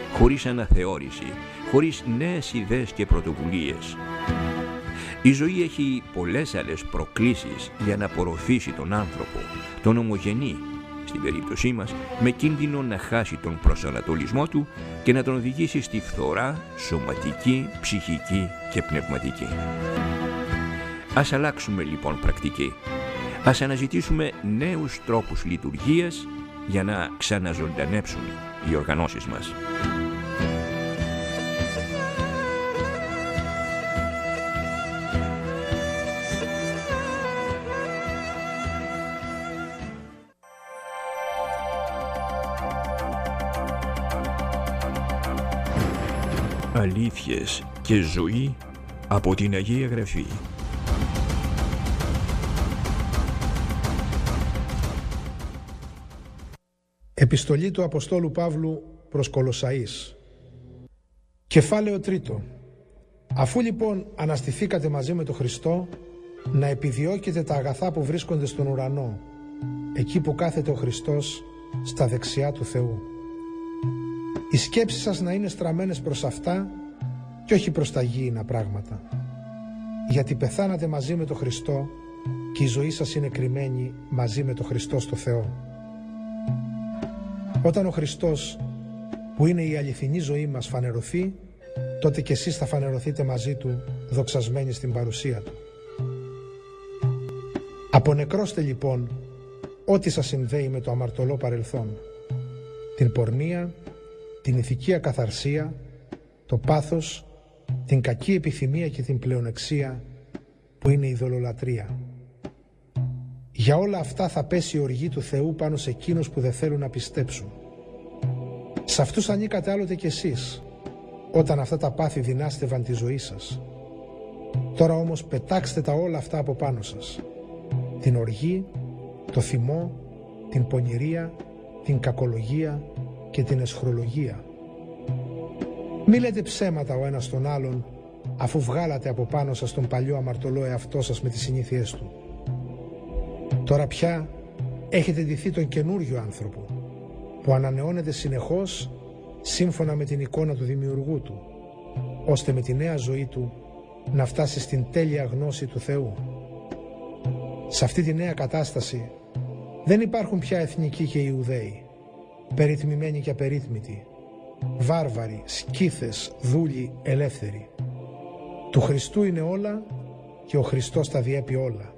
χωρίς αναθεώρηση, χωρίς νέες ιδέες και πρωτοβουλίες. Η ζωή έχει πολλές άλλες προκλήσεις για να απορροφήσει τον άνθρωπο, τον ομογενή, στην περίπτωσή μας, με κίνδυνο να χάσει τον προσανατολισμό του και να τον οδηγήσει στη φθορά σωματική, ψυχική και πνευματική. Ας αλλάξουμε λοιπόν πρακτική. Ας αναζητήσουμε νέους τρόπους λειτουργίας για να ξαναζωντανέψουν οι οργανώσεις μας. Αλήθειες και ζωή από την Αγία Γραφή. Επιστολή του Αποστόλου Παύλου προς Κολοσσαείς. Κεφάλαιο 3. Αφού λοιπόν αναστηθήκατε μαζί με τον Χριστό, να επιδιώκετε τα αγαθά που βρίσκονται στον ουρανό, εκεί που κάθεται ο Χριστός στα δεξιά του Θεού. Οι σκέψεις σας να είναι στραμμένες προς αυτά και όχι προς τα γήινα πράγματα. Γιατί πεθάνατε μαζί με τον Χριστό και η ζωή σας είναι κρυμμένη μαζί με τον Χριστό στο Θεό. Όταν ο Χριστός, που είναι η αληθινή ζωή μας, φανερωθεί, τότε και εσείς θα φανερωθείτε μαζί Του, δοξασμένοι στην παρουσία Του. Απονεκρώστε λοιπόν ό,τι σας συνδέει με το αμαρτωλό παρελθόν, την πορνεία, την ηθική ακαθαρσία, το πάθος, την κακή επιθυμία και την πλεονεξία, που είναι η ειδωλολατρία. Για όλα αυτά θα πέσει η οργή του Θεού πάνω σε εκείνους που δεν θέλουν να πιστέψουν. Σε αυτούς ανήκατε άλλοτε κι εσείς, όταν αυτά τα πάθη δυνάστευαν τη ζωή σας. Τώρα όμως πετάξτε τα όλα αυτά από πάνω σας. Την οργή, το θυμό, την πονηρία, την κακολογία και την αισχρολογία. Μη λέτε ψέματα ο ένας τον άλλον, αφού βγάλατε από πάνω σας τον παλιό αμαρτωλό εαυτό σας με τις συνήθειές του. Τώρα πια έχετε ντυθεί τον καινούριο άνθρωπο, που ανανεώνεται συνεχώς σύμφωνα με την εικόνα του δημιουργού του, ώστε με τη νέα ζωή του να φτάσει στην τέλεια γνώση του Θεού. Σε αυτή τη νέα κατάσταση δεν υπάρχουν πια εθνικοί και Ιουδαίοι, περιτμημένοι και απερίτμητοι, βάρβαροι, σκύθες, δούλοι, ελεύθεροι. Του Χριστού είναι όλα και ο Χριστός τα διέπει όλα.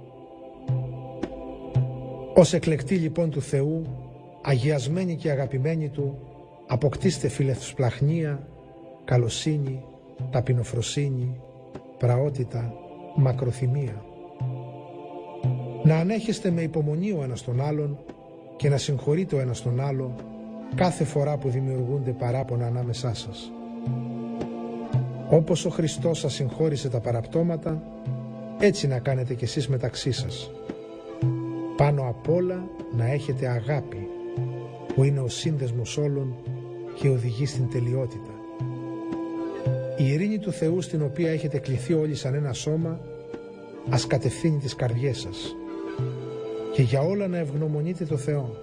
Ως εκλεκτοί λοιπόν του Θεού, αγιασμένοι και αγαπημένοι Του, αποκτήστε φιλευσπλαχνία, καλοσύνη, ταπεινοφροσύνη, πραότητα, μακροθυμία. Να ανέχεστε με υπομονή ο ένας τον άλλον και να συγχωρείτε ο ένας τον άλλο κάθε φορά που δημιουργούνται παράπονα ανάμεσά σας. Όπως ο Χριστός σας συγχώρησε τα παραπτώματα, έτσι να κάνετε κι εσείς μεταξύ σας. Πάνω απ' όλα να έχετε αγάπη, που είναι ο σύνδεσμος όλων και οδηγεί στην τελειότητα. Η ειρήνη του Θεού, στην οποία έχετε κληθεί όλοι σαν ένα σώμα, ας κατευθύνει τις καρδιές σας. Και για όλα να ευγνωμονείτε το Θεό.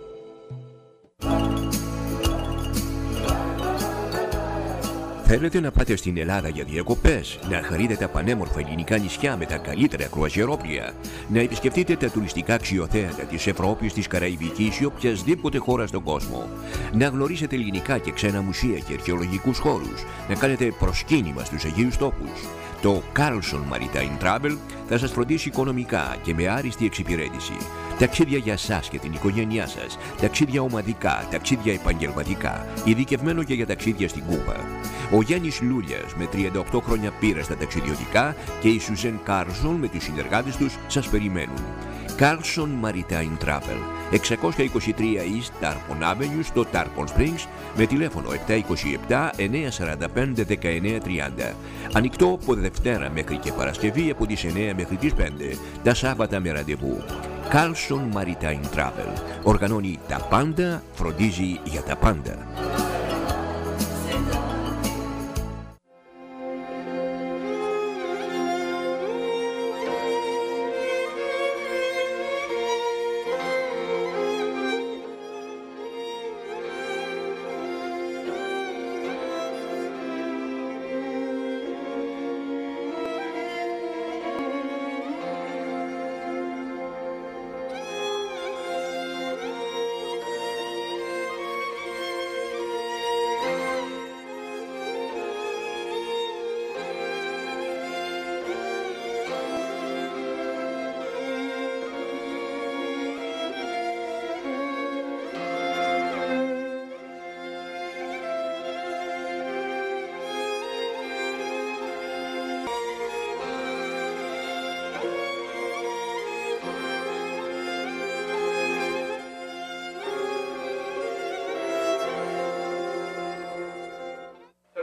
Θέλετε να πάτε στην Ελλάδα για διακοπές, να χαρείτε τα πανέμορφα ελληνικά νησιά με τα καλύτερα κρουαζιερόπλια, να επισκεφτείτε τα τουριστικά αξιοθέατα της Ευρώπης, της Καραϊβικής ή οποιασδήποτε χώρα στον κόσμο, να γνωρίσετε ελληνικά και ξένα μουσεία και αρχαιολογικούς χώρους, να κάνετε προσκύνημα στους Αγίους Τόπους. Το Carlson Maritime Travel θα σας φροντίσει οικονομικά και με άριστη εξυπηρέτηση. Ταξίδια για σας και την οικογένειά σας, ταξίδια ομαδικά, ταξίδια επαγγελματικά, ειδικευμένο και για ταξίδια στην Κούβα. Ο Γιάννης Λούλιας με 38 χρόνια πείρα στα ταξιδιωτικά και η Σουζέν Κάρλσον με τους συνεργάτες τους σας περιμένουν. Carlson Maritime Travel, 623 East Tarpon Avenue στο Tarpon Springs, με τηλέφωνο 727-945-1930. Ανοιχτό από Δευτέρα μέχρι και Παρασκευή από τις 9 μέχρι τις 5, τα Σάββατα με ραντεβού. Carlson Maritime Travel οργανώνει τα πάντα, φροντίζει για τα πάντα.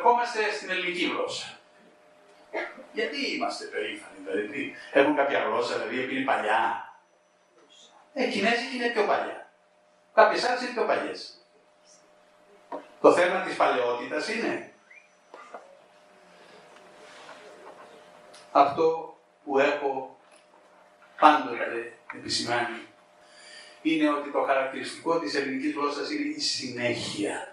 ερχόμαστε στην ελληνική γλώσσα. Γιατί είμαστε περήφανοι, δηλαδή, έχουν κάποια γλώσσα, δηλαδή, που είναι παλιά. Η Κινέζικη είναι πιο παλιά. Κάποιες άλλες είναι πιο παλιές. Το θέμα της παλαιότητας είναι αυτό που έχω πάντοτε επισημάνει. Είναι ότι το χαρακτηριστικό της ελληνικής γλώσσας είναι η συνέχεια.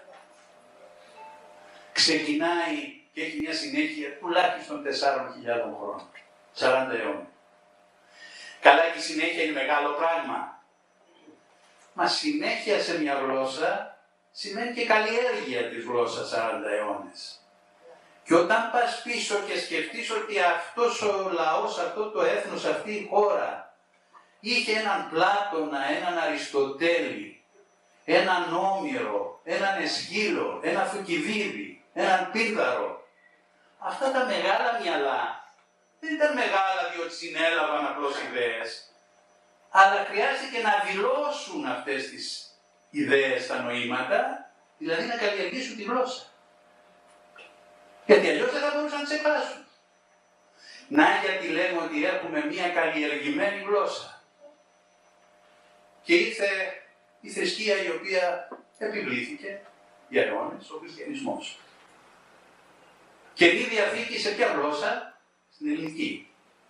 Ξεκινάει και έχει μια συνέχεια τουλάχιστον 4.000 χρόνων. 40 αιώνων. Καλά, και η συνέχεια είναι μεγάλο πράγμα. Μα συνέχεια σε μια γλώσσα σημαίνει και καλλιέργεια της γλώσσας 40 αιώνες. Και όταν πας πίσω και σκεφτείς ότι αυτός ο λαός, αυτό το έθνος, αυτή η χώρα είχε έναν Πλάτωνα, έναν Αριστοτέλη, έναν Όμηρο, έναν Εσχύλο, έναν Θουκυδίδη, έναν Πίδαρο. Αυτά τα μεγάλα μυαλά δεν ήταν μεγάλα διότι συνέλαβαν απλώς ιδέες, αλλά χρειάστηκε να δηλώσουν αυτές τις ιδέες στα νοήματα, δηλαδή να καλλιεργήσουν τη γλώσσα. Γιατί αλλιώς δεν θα μπορούσαν να ξεχάσουν. Να, γιατί λέμε ότι έχουμε μια καλλιεργημένη γλώσσα. Και ήρθε η θρησκεία η οποία επιβλήθηκε για αιώνες, ο χριστιανισμός. Καινή Διαθήκη σε ποια γλώσσα? Στην ελληνική.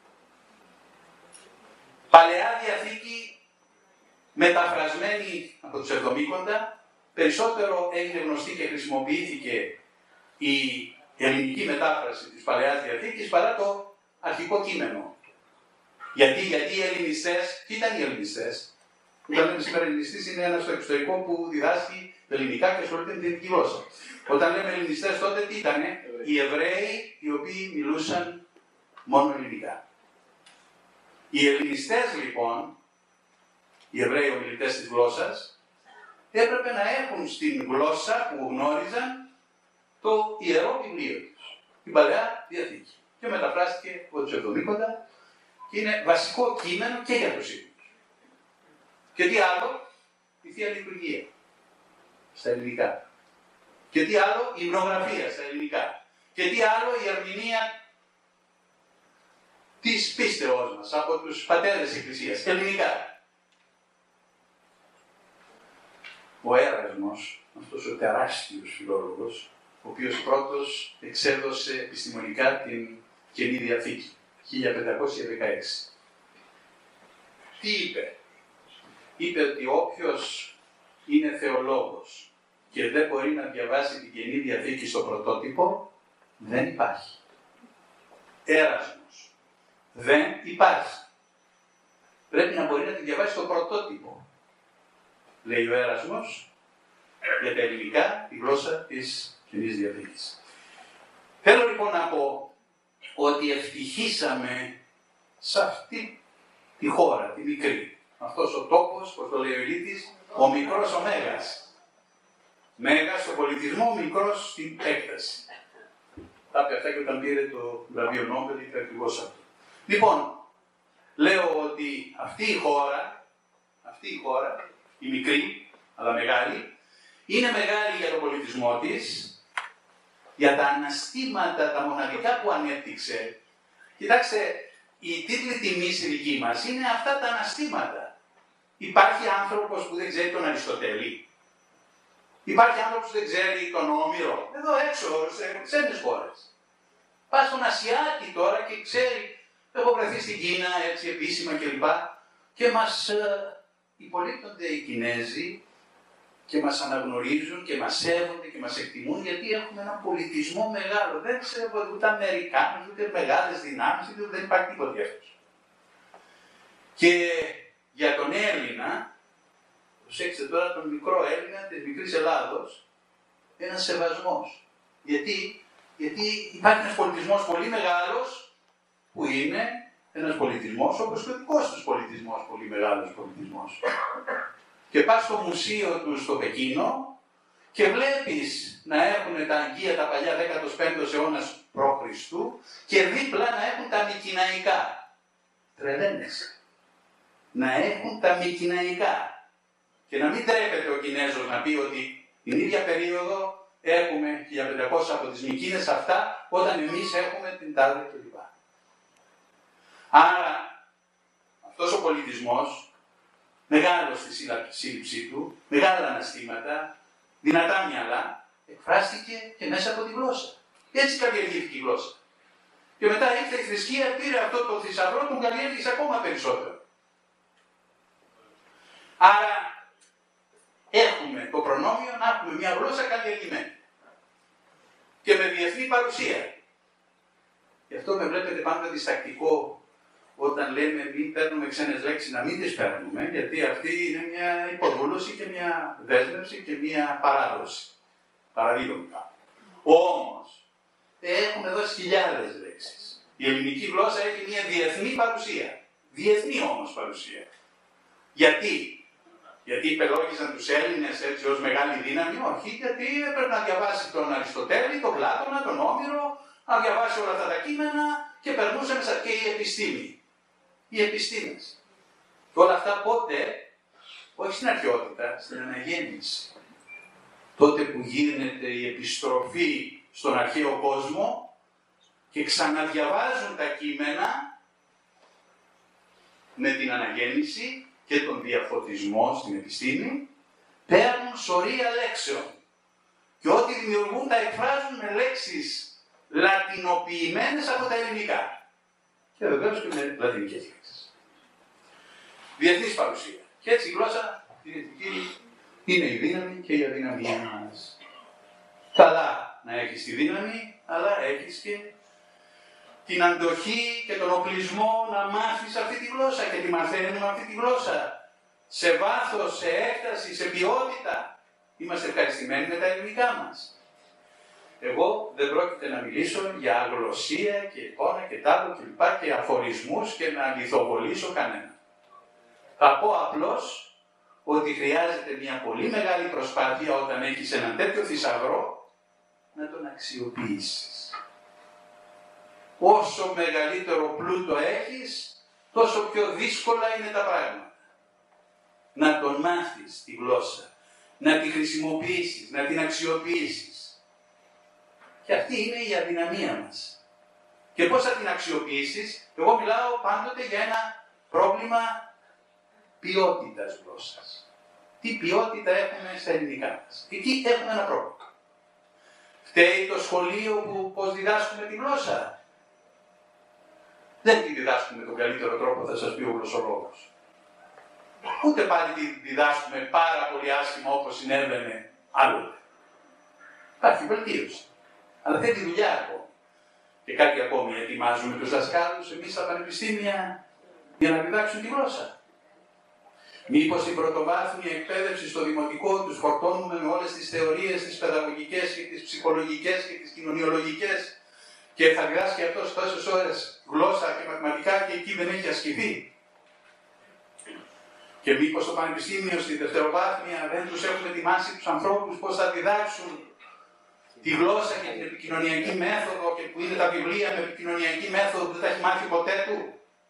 Παλαιά Διαθήκη μεταφρασμένη από τους Εβδομήκοντα, περισσότερο έγινε γνωστή και χρησιμοποιήθηκε η ελληνική μετάφραση της Παλαιάς Διαθήκης παρά το αρχικό κείμενο. Γιατί οι ελληνιστές, ποιοι ήταν οι ελληνιστές? Όταν λέμε σήμερα ελληνιστής είναι ένας στο εξωτερικό που διδάσκει ελληνικά και ασχολείται με την ελληνική γλώσσα. Όταν λέμε ελληνιστές τότε τι ήτανε? Οι Εβραίοι οι οποίοι μιλούσαν μόνο ελληνικά. Οι ελληνιστές λοιπόν, οι Εβραίοι ομιλητές της γλώσσας, έπρεπε να έχουν στην γλώσσα που γνώριζαν το ιερό βιβλίο τους, την Παλαιά Διαθήκη. Και μεταφράστηκε από τους Εβδομήκοντα και είναι βασικό κείμενο και για τους ίδιους. Και τι άλλο? Η Θεία Λειτουργία στα ελληνικά. Και τι άλλο? Η υμνογραφία στα ελληνικά. Και τι άλλο? Η ερμηνεία της πίστεώς μας από τους πατέρες της Εκκλησίας, ελληνικά. Ο Έρασμος, αυτός ο τεράστιος φιλόλογος, ο οποίος πρώτος εξέδωσε επιστημονικά την Καινή Διαθήκη, 1516. Τι είπε? Είπε ότι όποιος είναι θεολόγος και δεν μπορεί να διαβάσει την Καινή Διαθήκη στο πρωτότυπο, δεν υπάρχει. Έρασμος. Δεν υπάρχει. Πρέπει να μπορεί να τη διαβάσει στο πρωτότυπο. Λέει ο Έρασμος για τα ελληνικά, τη γλώσσα της Καινής Διαθήκης. Θέλω λοιπόν να πω ότι ευτυχήσαμε σε αυτή τη χώρα, τη μικρή. Αυτός ο τόπος, όπως το λέει ο Ηλίτης, ο μικρός ο Μέγας. Μέγας στον πολιτισμό, μικρός στην έκταση. Τα είπε αυτά και όταν πήρε το βραβείο Νόμπελ, είπε ακριβώς αυτό. Λοιπόν, λέω ότι αυτή η χώρα, η μικρή, αλλά μεγάλη, είναι μεγάλη για τον πολιτισμό της, για τα αναστήματα, τα μοναδικά που ανέπτυξε. Κοιτάξτε, οι τίτλοι τιμής οι δικοί μας είναι αυτά τα αναστήματα. Υπάρχει άνθρωπος που δεν ξέρει τον Αριστοτέλη. Υπάρχει άνθρωπος που δεν ξέρει τον Όμηρο. Εδώ έξω, σε ξένες χώρες. Πας στον Ασιάτη τώρα και ξέρει, έχω βρεθεί στην Κίνα έτσι επίσημα κλπ. Και μας υπολείπτονται οι Κινέζοι και μας αναγνωρίζουν και μας σέβονται και μας εκτιμούν γιατί έχουμε έναν πολιτισμό μεγάλο. Δεν ξέρω ούτε Αμερικάνους, ούτε μεγάλες δυνάμεις, ούτε δεν υπάρχει τίποτα αυτός. Και για τον Έλληνα, προσέξτε τώρα τον μικρό Έλληνα της μικρής Ελλάδος, ένας σεβασμός. Γιατί υπάρχει ένας πολιτισμός πολύ μεγάλος που είναι ένας πολιτισμός όπως και ο δικός τους πολιτισμός, πολύ μεγάλος πολιτισμός. Και πας στο μουσείο του στο Πεκίνο και βλέπεις να έχουν τα αγκία τα παλιά 15ος αιώνας π.Χ. και δίπλα να έχουν τα μικηναϊκά. Τρελαίνεσαι. Να έχουν τα μικηναϊκά. Και να μην τρέπεται ο Κινέζος να πει ότι την ίδια περίοδο έχουμε 1500 από τις Μικίνες αυτά, όταν εμείς έχουμε την τάδε κλπ. Άρα, αυτός ο πολιτισμός, μεγάλος στη σύλληψή του, μεγάλα αναστήματα, δυνατά μυαλά, εκφράστηκε και μέσα από τη γλώσσα. Έτσι καλλιεργήθηκε η γλώσσα. Και μετά ήρθε η θρησκεία, πήρε αυτό το θησαυρό, τον καλλιέργησε ακόμα περισσότερο. Άρα, έχουμε το προνόμιο να έχουμε μια γλώσσα καλλιεργημένη. Και με διεθνή παρουσία. Γι' αυτό με βλέπετε πάντα διστακτικό όταν λέμε μην παίρνουμε ξένες λέξεις, να μην τις παίρνουμε, γιατί αυτή είναι μια υποδούλωση και μια δέσμευση και μια παράδοση. Παραδείγματα. Όμως, έχουμε δώσει χιλιάδες λέξεις. Η ελληνική γλώσσα έχει μια διεθνή παρουσία. Διεθνή όμως παρουσία. Γιατί υπελόγιζαν τους Έλληνες έτσι ως μεγάλη δύναμη? Όχι, γιατί έπρεπε να διαβάσει τον Αριστοτέλη, τον Πλάτωνα, τον Όμηρο, να διαβάσει όλα αυτά τα κείμενα και περνούσε μέσα και η επιστήμη. Οι επιστήμες. Και όλα αυτά πότε? Όχι στην αρχαιότητα, στην αναγέννηση. Τότε που γίνεται η επιστροφή στον αρχαίο κόσμο και ξαναδιαβάζουν τα κείμενα με την αναγέννηση και τον διαφωτισμό στην επιστήμη, παίρνουν σωρία λέξεων. Και ό,τι δημιουργούν τα εκφράζουν με λέξεις λατινοποιημένες από τα ελληνικά. Και βεβαίως και με λατινικές λέξεις. Διεθνής παρουσία. Και έτσι η γλώσσα, κυρίες και κύριοι, είναι η δύναμη και η αδυναμία μας. Καλά να έχεις τη δύναμη, αλλά έχεις και την αντοχή και τον οπλισμό να μάθεις αυτή τη γλώσσα και τη μαθαίνουμε αυτή τη γλώσσα. Σε βάθος, σε έκταση, σε ποιότητα. Είμαστε ευχαριστημένοι με τα ελληνικά μας. Εγώ δεν πρόκειται να μιλήσω για αγλωσία και εικόνα και τ' κλπ. Και αφορισμούς και να λιθοβολήσω κανένα. Θα πω απλώς ότι χρειάζεται μια πολύ μεγάλη προσπάθεια όταν έχεις έναν τέτοιο θησαυρό να τον αξιοποιήσεις. Όσο μεγαλύτερο πλούτο έχεις, τόσο πιο δύσκολα είναι τα πράγματα. Να τον μάθεις τη γλώσσα, να τη χρησιμοποιήσεις, να την αξιοποιήσεις. Και αυτή είναι η αδυναμία μας. Και πώς θα την αξιοποιήσεις? Εγώ μιλάω πάντοτε για ένα πρόβλημα ποιότητας γλώσσας. Τι ποιότητα έχουμε στα ελληνικά μας? Εκεί έχουμε ένα πρόβλημα. Φταίει το σχολείο που πώς διδάσκουμε τη γλώσσα? Δεν τη διδάσκουμε τον καλύτερο τρόπο, θα σας πει ο γλωσσολόγος. Ούτε πάλι τη διδάσκουμε πάρα πολύ άσχημα όπως συνέβαινε άλλοτε. Υπάρχει βελτίωση. Αλλά θέλει δουλειά ακόμα. Και κάτι ακόμη, ετοιμάζουμε τους δασκάλους εμείς στα πανεπιστήμια για να διδάξουν τη γλώσσα. Μήπως την πρωτοβάθμια εκπαίδευση στο δημοτικό τους φορτώνουμε με όλες τις θεωρίες, τις παιδαγωγικές και τις ψυχολογικές και τις κοινωνιολογικές και θα διδάσκει αυτός τόσες ώρες γλώσσα και μαθηματικά και εκεί δεν έχει ασκηθεί? Και μήπως στο πανεπιστήμιο, στη δευτεροβάθμια, δεν τους έχουμε ετοιμάσει τους ανθρώπους πώς θα διδάξουν τη γλώσσα και την επικοινωνιακή μέθοδο και που είναι τα βιβλία με επικοινωνιακή μέθοδο που δεν τα έχει μάθει ποτέ του?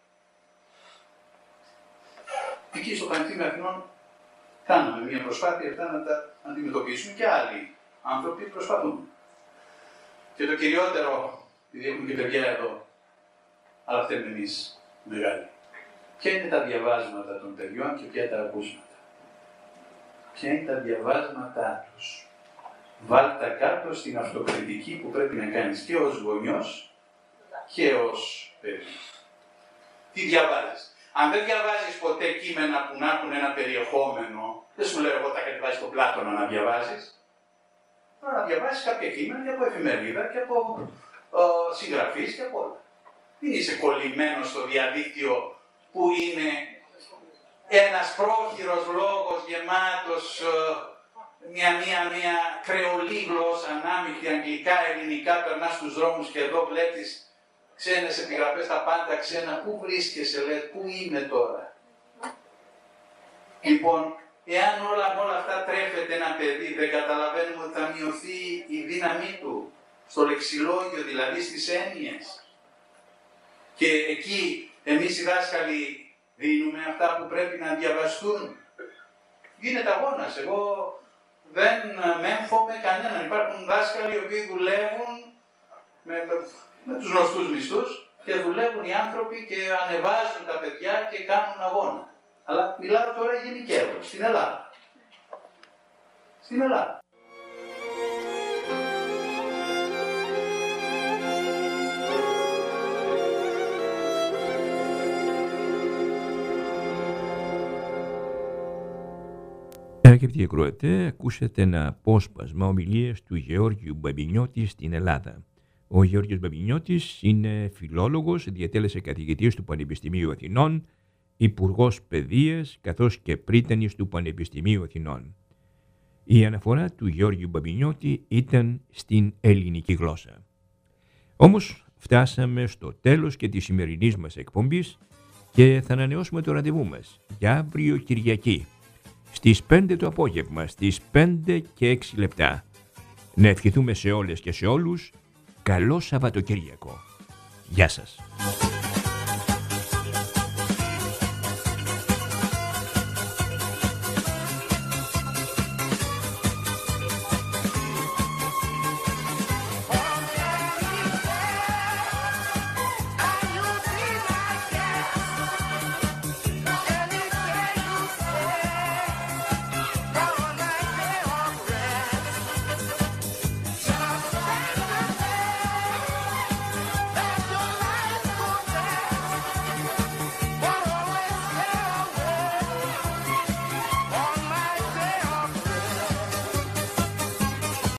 Εκεί στο Πανεπιστήμιο Αθηνών κάναμε μια προσπάθεια αυτά να τα αντιμετωπίσουμε και άλλοι άνθρωποι προσπαθούν. Και το κυριότερο, επειδή έχουμε και παιδιά εδώ, αλλά φταίμε εμείς μεγάλοι, ποια είναι τα διαβάσματα των παιδιών και ποια τα ακούσματα? Ποια είναι τα διαβάσματά τους? Βάλτε κάτω στην αυτοκριτική που πρέπει να κάνεις και ως γονιός και ως παιδί. Τι διαβάζεις? Αν δεν διαβάζεις ποτέ κείμενα που να έχουν ένα περιεχόμενο, δεν σου λέω εγώ θα κατεβάσεις τον Πλάτωνα να διαβάζεις. Να διαβάζεις κάποια κείμενα και από εφημερίδα και από συγγραφείς και από όλα. Δεν είσαι κολλημένος στο διαδίκτυο που είναι ένας πρόχειρος λόγος γεμάτος μια κρεολή γλώσσα, ανάμειχτη, αγγλικά, ελληνικά, περνάς στους δρόμους και εδώ βλέπεις ξένες επιγραφές, τα πάντα ξένα. Πού βρίσκεσαι, λες, πού είμαι τώρα? Λοιπόν, εάν όλα αυτά τρέφεται ένα παιδί, δεν καταλαβαίνουμε ότι θα μειωθεί η δύναμή του στο λεξιλόγιο, δηλαδή στις έννοιες. Και εκεί εμείς οι δάσκαλοι δίνουμε αυτά που πρέπει να διαβαστούν. Γίνεται αγώνας. Εγώ Δεν μέμφωμαι κανέναν. Υπάρχουν δάσκαλοι οι οποίοι δουλεύουν με τους γνωστούς μισθούς και δουλεύουν οι άνθρωποι και ανεβάζουν τα παιδιά και κάνουν αγώνα. Αλλά μιλάω τώρα γενικαίως, στην Ελλάδα. Στην Ελλάδα. Αγαπητοί ακροατές, ακούσατε ένα απόσπασμα ομιλίας του Γεώργιου Μπαμπινιώτη στην Ελλάδα. Ο Γεώργιος Μπαμπινιώτης είναι φιλόλογος, διατέλεσε καθηγητής του Πανεπιστημίου Αθηνών, υπουργός παιδείας καθώς και πρίτανης του Πανεπιστημίου Αθηνών. Η αναφορά του Γεώργιου Μπαμπινιώτη ήταν στην ελληνική γλώσσα. Όμως φτάσαμε στο τέλος και της σημερινής μας εκπομπής και θα ανανεώσουμε το ραντεβού μας για αύριο Κυριακή στις 5 το απόγευμα, στις 5 και 6 λεπτά. Να ευχηθούμε σε όλες και σε όλους καλό Σαββατοκύριακο. Γεια σας.